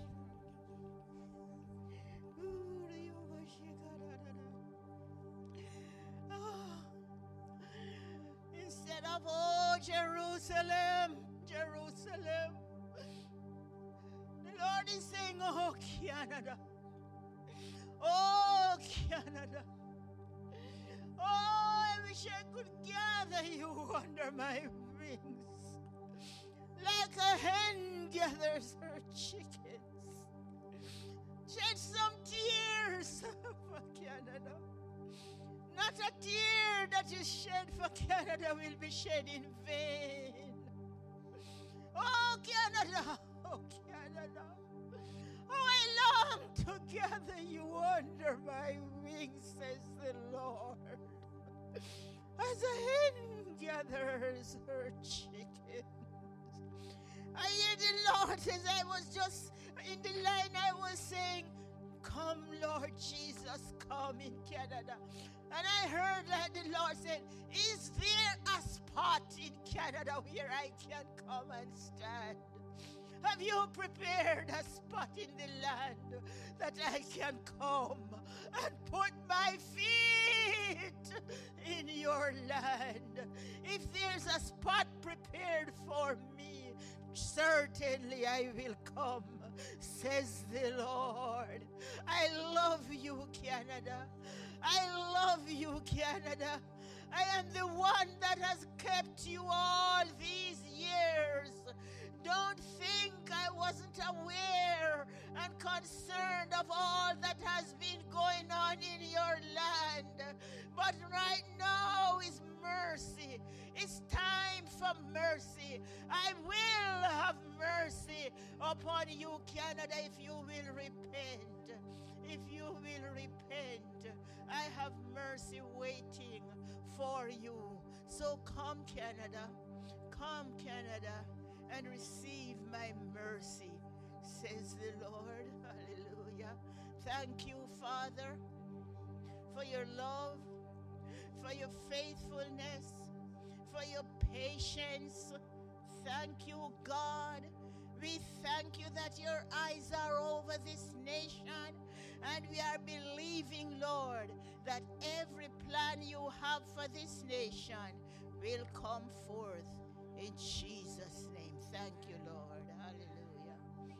Instead of, oh, Jerusalem, Jerusalem, the Lord is saying, oh, Canada. Oh, Canada. Oh, I wish I could gather you under my wings. Like a hen gathers her chickens. Shed some tears for Canada. Not a tear that is shed for Canada will be shed in vain. Oh, Canada. Oh, Canada. Oh, I long to gather you under my wings, says the Lord. As a hen gathers her chickens. I hear the Lord as I was just in the line, I was saying, come, Lord Jesus, come in Canada. And I heard that the Lord said, is there a spot in Canada where I can come and stand? Have you prepared a spot in the land that I can come and put my feet in your land? If there's a spot prepared for me, certainly I will come, says the Lord. I love you, Canada. I love you, Canada. I am the one that has kept you all these years. Don't think I wasn't aware and concerned of all that has been going on in your land. But right now is mercy. It's time for mercy. I will have mercy upon you, Canada, if you will repent. If you will repent, I have mercy waiting for you. So come, Canada. Come, Canada, and receive my mercy, says the Lord. Hallelujah. Thank you, Father, for your love, for your faithfulness, for your patience. Thank you, God. We thank you that your eyes are over this nation, and we are believing, Lord, that every plan you have for this nation will come forth in Jesus' name. Thank you, Lord. Hallelujah.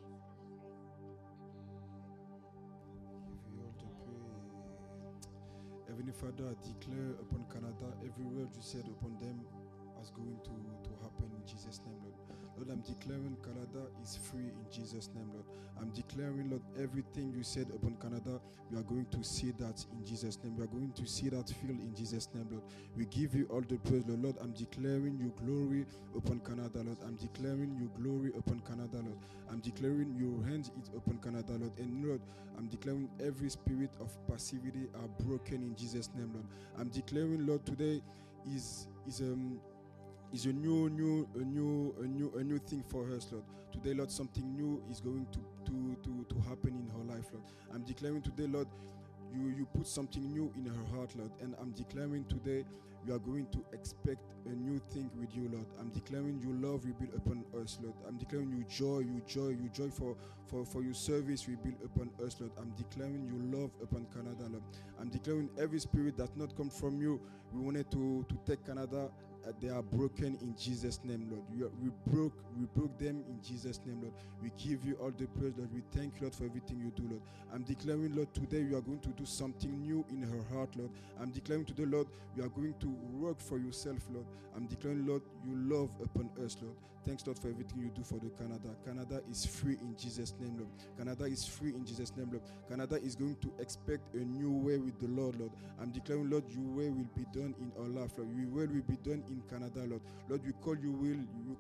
Give you all the praise. Heavenly Father, I declare upon Canada every word you said upon them is going to happen in Jesus' name, Lord. Lord, I'm declaring Canada is free in Jesus' name, Lord. I'm declaring, Lord, everything you said upon Canada, we are going to see that in Jesus' name. We are going to see that field in Jesus' name, Lord. We give you all the praise, Lord. Lord, I'm declaring you glory upon Canada, Lord. I'm declaring you glory upon Canada, Lord. I'm declaring your hand is upon Canada, Lord. And Lord, I'm declaring every spirit of passivity are broken in Jesus' name, Lord. I'm declaring, Lord, today is a new thing for us, Lord. Today, Lord, something new is going to happen in her life, Lord. I'm declaring today, Lord, you put something new in her heart, Lord. And I'm declaring today, we are going to expect a new thing with you, Lord. I'm declaring your love rebuild upon us, Lord. I'm declaring you joy for your service rebuild upon us, Lord. I'm declaring your love upon Canada, Lord. I'm declaring every spirit that not come from you, we wanted to take Canada, they are broken in Jesus' name, Lord. We broke them in Jesus' name, Lord. We give you all the praise, Lord. We thank you, Lord, for everything you do, Lord. I'm declaring, Lord, today you are going to do something new in her heart, Lord. I'm declaring today, Lord, you are going to work for yourself, Lord. I'm declaring, Lord, you love upon us, Lord. Thanks, Lord, for everything you do for the Canada. Canada is free in Jesus' name, Lord. Canada is free in Jesus' name, Lord. Canada is going to expect a new way with the Lord, Lord. I'm declaring, Lord, your way will be done in our life, Lord. Your will be done in Canada, Lord. Lord, we call you will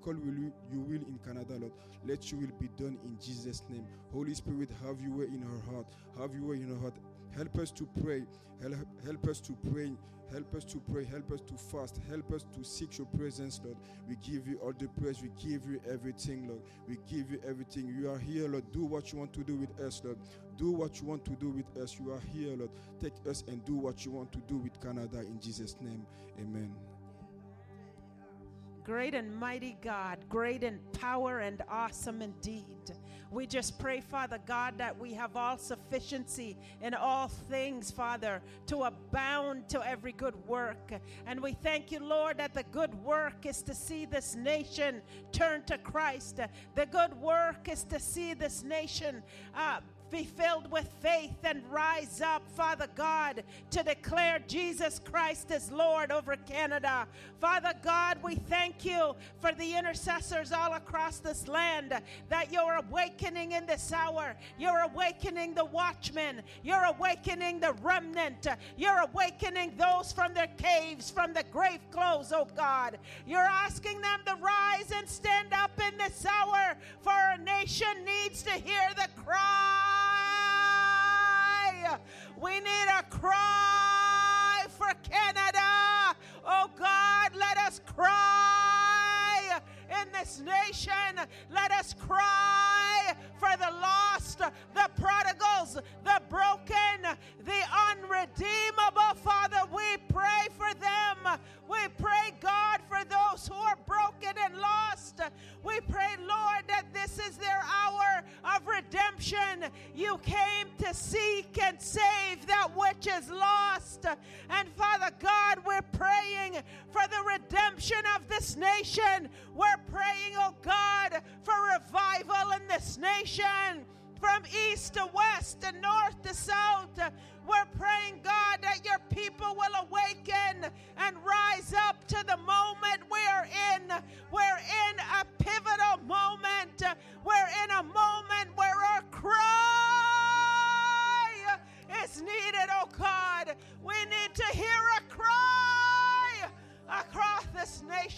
in Canada, Lord. Let your will be done in Jesus' name. Holy Spirit, have your way in her heart. Have your way in her heart. Help us to pray. Help us to pray. Help us to pray. Help us to fast. Help us to seek your presence, Lord. We give you all the praise. We give you everything, Lord. We give you everything. You are here, Lord. Do what you want to do with us, Lord. Do what you want to do with us. You are here, Lord. Take us and do what you want to do with Canada in Jesus' name. Amen. Great and mighty God, great in power and awesome indeed. We just pray, Father God, that we have all sufficiency in all things, Father, to abound to every good work. And we thank you, Lord, that the good work is to see this nation turn to Christ. The good work is to see this nation be filled with faith and rise up, Father God, to declare Jesus Christ as Lord over Canada. Father God, we thank you for the intercessors all across this land, that you're awakening in this hour. You're awakening the watchmen. You're awakening the remnant. You're awakening those from their caves, from the grave clothes, oh God. You're asking them to rise and stand up in this hour, for our nation needs to hear the cry. We need a cry for Canada. Oh God, let us cry in this nation. Let us cry for the lost, the prodigals, the broken, the unredeemable. Father, we pray for them. We pray, God, for those who are broken and lost. We pray, Lord, that this is their hour of redemption. You came to seek and save that which is lost. And Father God, we're praying for the redemption of this nation. We're praying, oh God, for revival in this nation. From east to west and north to south, we're praying, God, that your people will awaken and rise up to the moment we're in. We're in a pivotal moment.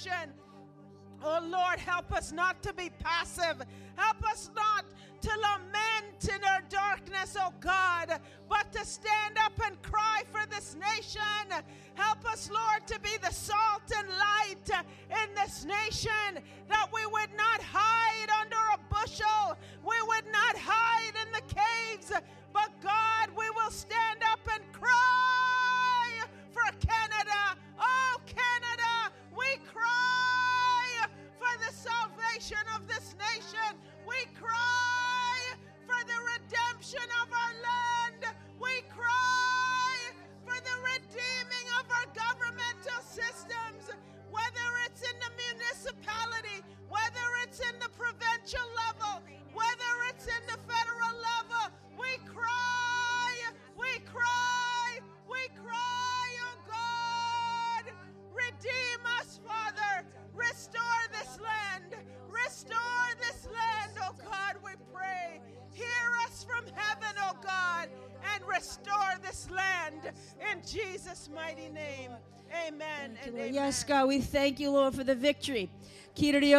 nation. Oh Lord, help us not to be passive. Help us not to lament in our darkness, oh God, but to stand up and cry for this nation. Help us, Lord, to be the salt and light in this nation, that we would not hide under a bushel. We would not hide in the caves, but God, we will stand up and cry for Canada. Oh, Canada, we cry for the salvation of this nation. We cry for the redemption of our land. We cry for the redeeming of our governmental systems, whether it's in the municipality, whether it's in the provincial level, whether it's in the federal level. We cry, we cry, we cry, oh God. Redeem us, Father. Restore this land. Restore this land, oh God, we pray. Hear us from heaven, oh God, and restore this land in Jesus' mighty name. Amen and amen. Yes, God, we thank you, Lord, for the victory. God, we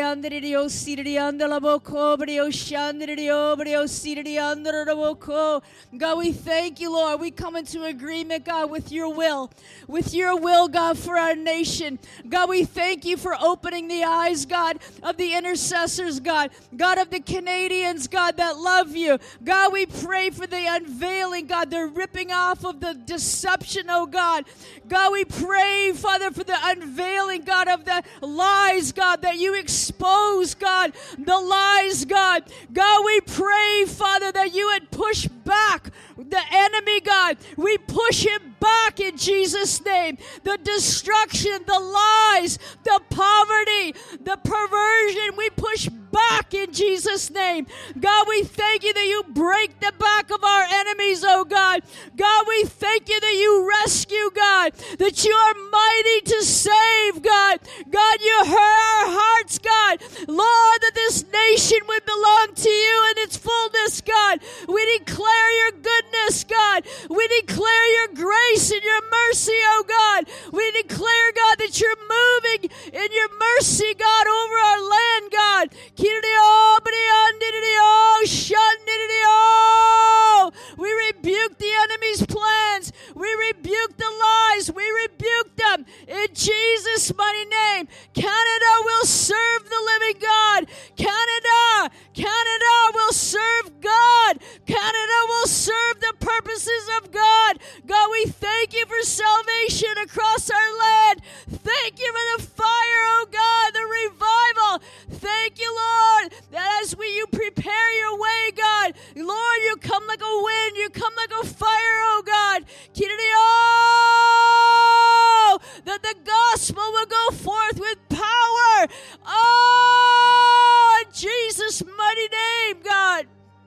thank you, Lord. We come into agreement, God, with your will, God, for our nation. God, we thank you for opening the eyes, God, of the intercessors, God of the Canadians, God, that love you. God, we pray for the unveiling, God, the ripping off of the deception, oh God. God, we pray, Father, for the unveiling, God, of the lies, God, that you expose, God, the lies, God. God, we pray, Father, that you would push back the enemy, God. We push him back in Jesus' name. The destruction, the lies, the poverty, the perversion, we push back in Jesus' name. God, we thank you that you break the back of our enemies, oh God. God, we thank you that you rescue, God, that you are mighty to save, God. God, you heard our hearts, God. Lord, that this nation would belong to you in its fullness, God. We declare your goodness, God. We declare your grace and your mercy, oh God. We declare, God, that you're moving in your mercy, God, over our land, God. We rebuke the enemy's plans. We rebuke the lies. We rebuke them in Jesus' mighty name. Canada will serve the living God. Canada will serve God. Canada will serve the purposes of God. God, we thank you for salvation across our land. Thank you for the fire, oh God, the revival. Thank you, Lord, that as you prepare your way, God, Lord, you come like a wind, you come like a fire, oh God. That the gospel will go forth with power. Oh, in Jesus' mighty name, God.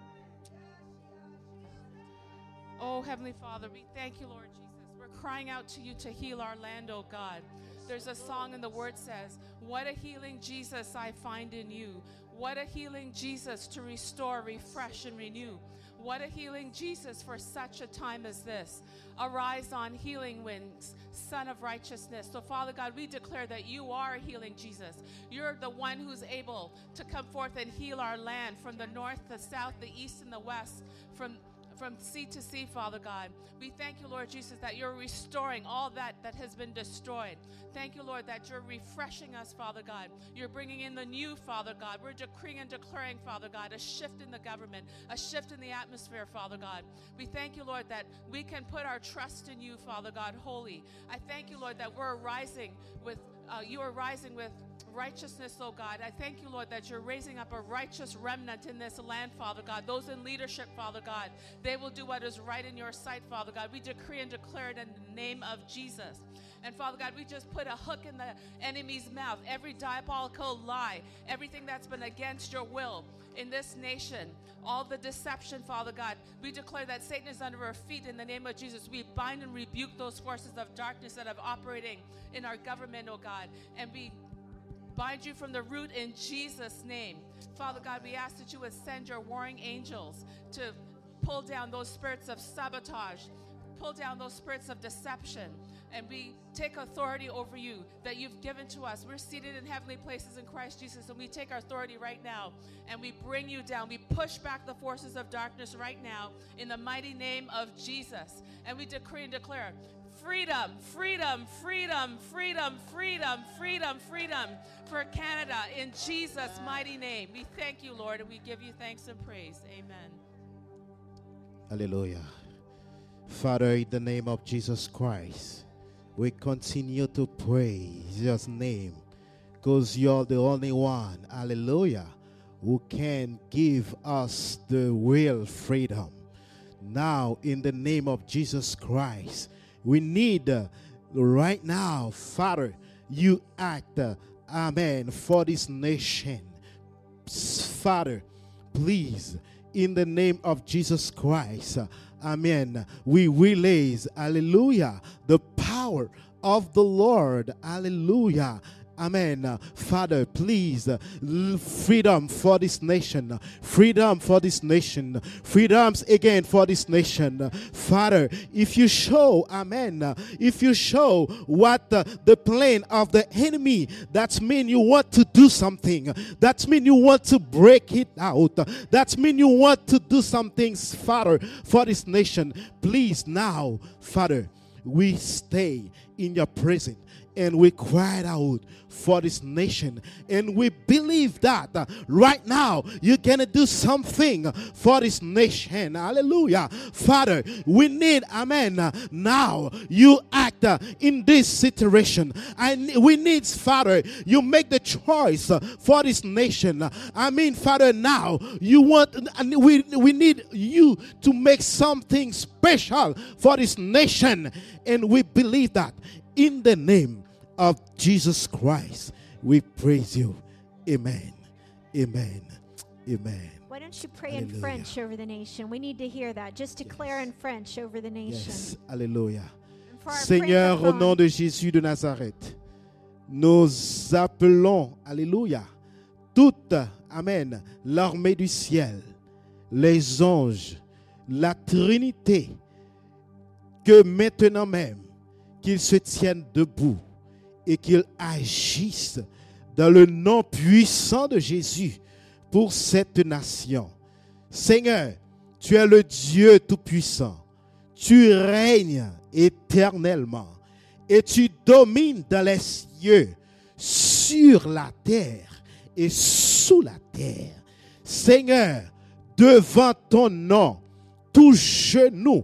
Oh, Heavenly Father, we thank you, Lord Jesus. We're crying out to you to heal our land, oh God. There's a song and the word says, what a healing Jesus I find in you. What a healing Jesus to restore, refresh, and renew. What a healing Jesus for such a time as this. Arise on healing wings, Son of righteousness. So, Father God, we declare that you are a healing Jesus. You're the one who's able to come forth and heal our land from the north, the south, the east, and the west, from sea to sea, Father God. We thank you, Lord Jesus, that you're restoring all that has been destroyed. Thank you, Lord, that you're refreshing us, Father God. You're bringing in the new, Father God. We're decreeing and declaring, Father God, a shift in the government, a shift in the atmosphere, Father God. We thank you, Lord, that we can put our trust in you, Father God, wholly. I thank you, Lord, that we're rising with, you are rising with righteousness, oh God. I thank you, Lord, that you're raising up a righteous remnant in this land, Father God. Those in leadership, Father God, they will do what is right in your sight, Father God. We decree and declare it in the name of Jesus. And Father God, we just put a hook in the enemy's mouth. Every diabolical lie, everything that's been against your will in this nation, all the deception, Father God, we declare that Satan is under our feet in the name of Jesus. We bind and rebuke those forces of darkness that are operating in our government, oh God, and we bind you from the root in Jesus' name. Father God, we ask that you would send your warring angels to pull down those spirits of sabotage, pull down those spirits of deception. and we take authority over you that you've given to us. We're seated in heavenly places in Christ Jesus, and we take our authority right now, and we bring you down. We push back the forces of darkness right now in the mighty name of Jesus. And we decree and declare freedom, freedom, freedom, freedom, freedom, freedom, freedom for Canada in Jesus' mighty name. We thank you, Lord, and we give you thanks and praise. Amen. Hallelujah. Father, in the name of Jesus Christ, we continue to praise your name because you're the only one, hallelujah, who can give us the real freedom. Now, in the name of Jesus Christ, we need right now, Father, you act, amen, for this nation. Father, please, in the name of Jesus Christ, amen, we release, hallelujah, the power of the Lord, hallelujah. Amen. Father, please, freedom for this nation. Freedom for this nation. Freedoms again for this nation. Father, if you show, amen, if you show what the plan of the enemy, that means you want to do something. That means you want to break it out. That means you want to do something, Father, for this nation. Please now, Father, we stay in your presence. And we cried out for this nation. And we believe that right now you're going to do something for this nation. Hallelujah. Father, we need, amen, now you act in this situation. We need, Father, you make the choice for this nation. I mean, Father, now you want, we need you to make something special for this nation. And we believe that in the name of Jesus Christ, we praise you. Amen. Amen. Amen. Why don't you pray Hallelujah. in French over the nation? We need to hear that. Just declare in French over the nation. Yes. Alléluia. And for our Seigneur, au francophone, nom de Jésus de Nazareth, nous appelons, alléluia, toute, amen, l'armée du ciel, les anges, la Trinité, que maintenant même, qu'ils se tiennent debout et qu'ils agissent dans le nom puissant de Jésus pour cette nation. Seigneur, tu es le Dieu Tout-Puissant. Tu règnes éternellement et tu domines dans les cieux, sur la terre et sous la terre. Seigneur, devant ton nom, tout genou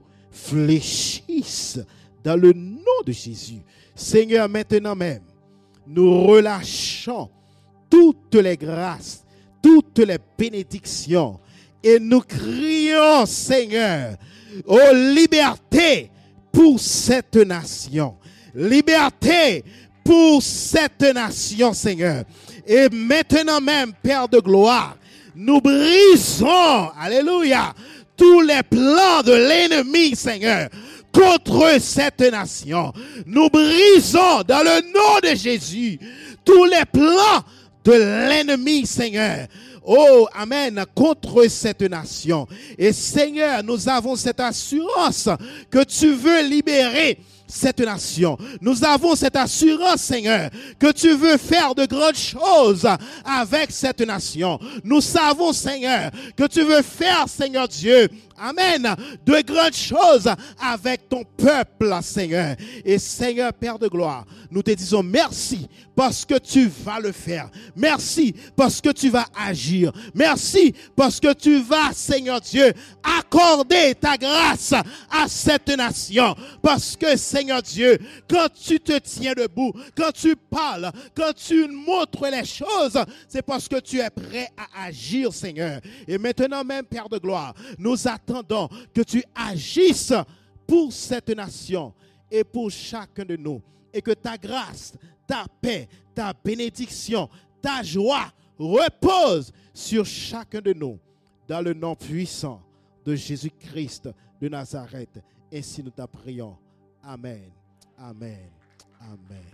fléchisse dans le nom de Jésus. Seigneur, maintenant même, nous relâchons toutes les grâces, toutes les bénédictions et nous crions, Seigneur, oh liberté pour cette nation. Liberté pour cette nation, Seigneur. Et maintenant même, Père de gloire, nous brisons, alléluia, tous les plans de l'ennemi, Seigneur, contre cette nation. Nous brisons dans le nom de Jésus tous les plans de l'ennemi, Seigneur. Oh, amen, contre cette nation. Et Seigneur, nous avons cette assurance que tu veux libérer cette nation. Nous avons cette assurance, Seigneur, que tu veux faire de grandes choses avec cette nation. Nous savons, Seigneur, que tu veux faire, Seigneur Dieu, amen, de grandes choses avec ton peuple, Seigneur. Et Seigneur, Père de gloire, nous te disons merci parce que tu vas le faire. Merci parce que tu vas agir. Merci parce que tu vas, Seigneur Dieu, accorder ta grâce à cette nation. Parce que, Seigneur Dieu, quand tu te tiens debout, quand tu parles, quand tu montres les choses, c'est parce que tu es prêt à agir, Seigneur. Et maintenant même, Père de gloire, nous attendons que tu agisses pour cette nation et pour chacun de nous. Et que ta grâce, ta paix, ta bénédiction, ta joie repose sur chacun de nous. Dans le nom puissant de Jésus-Christ de Nazareth. Ainsi nous t'en prions. Amen. Amen. Amen.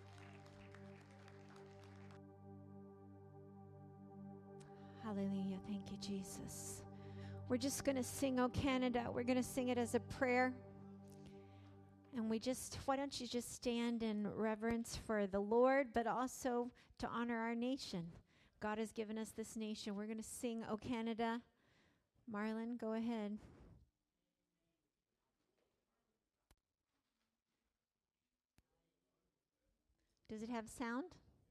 Hallelujah. Thank you, Jesus. We're just going to sing, O Canada. We're going to sing it as a prayer. And why don't you just stand in reverence for the Lord, but also to honor our nation. God has given us this nation. We're going to sing, O Canada. Marlon, go ahead. Does it have sound?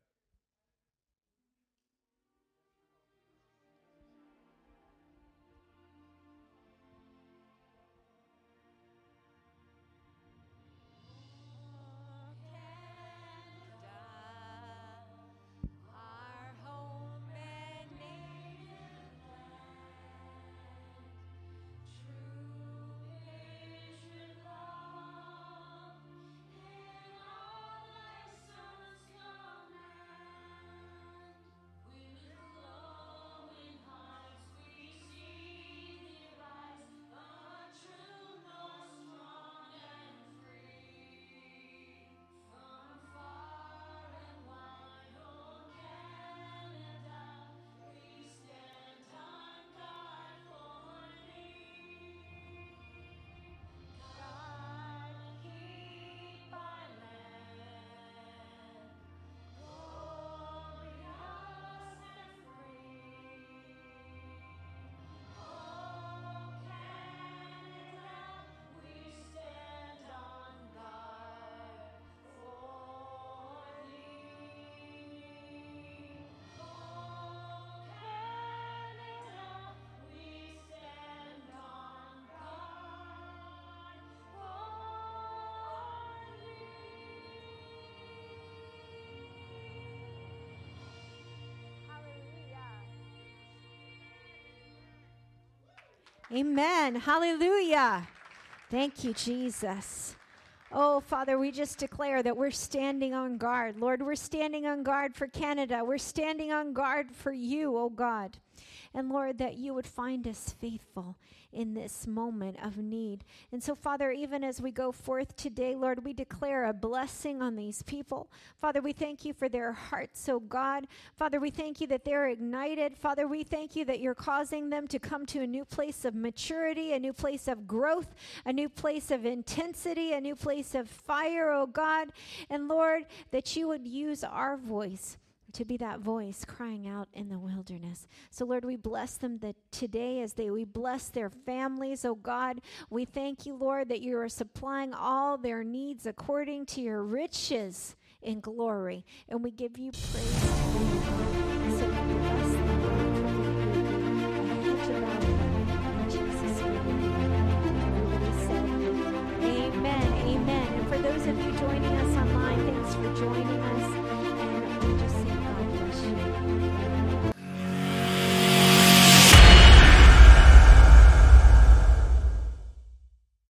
Amen. Hallelujah. Thank you, Jesus. Oh, Father, we just declare that we're standing on guard. Lord, we're standing on guard for Canada. We're standing on guard for you, oh God. And Lord, that you would find us faithful in this moment of need. And so, Father, even as we go forth today, Lord, we declare a blessing on these people. Father, we thank you for their hearts, oh God. Father, we thank you that they're ignited. Father, we thank you that you're causing them to come to a new place of maturity, a new place of growth, a new place of intensity, a new place of fire, oh God. And Lord, that you would use our voice to be that voice crying out in the wilderness. So Lord, we bless them that today we bless their families, oh God. We thank you, Lord, that you are supplying all their needs according to your riches in glory. And we give you praise.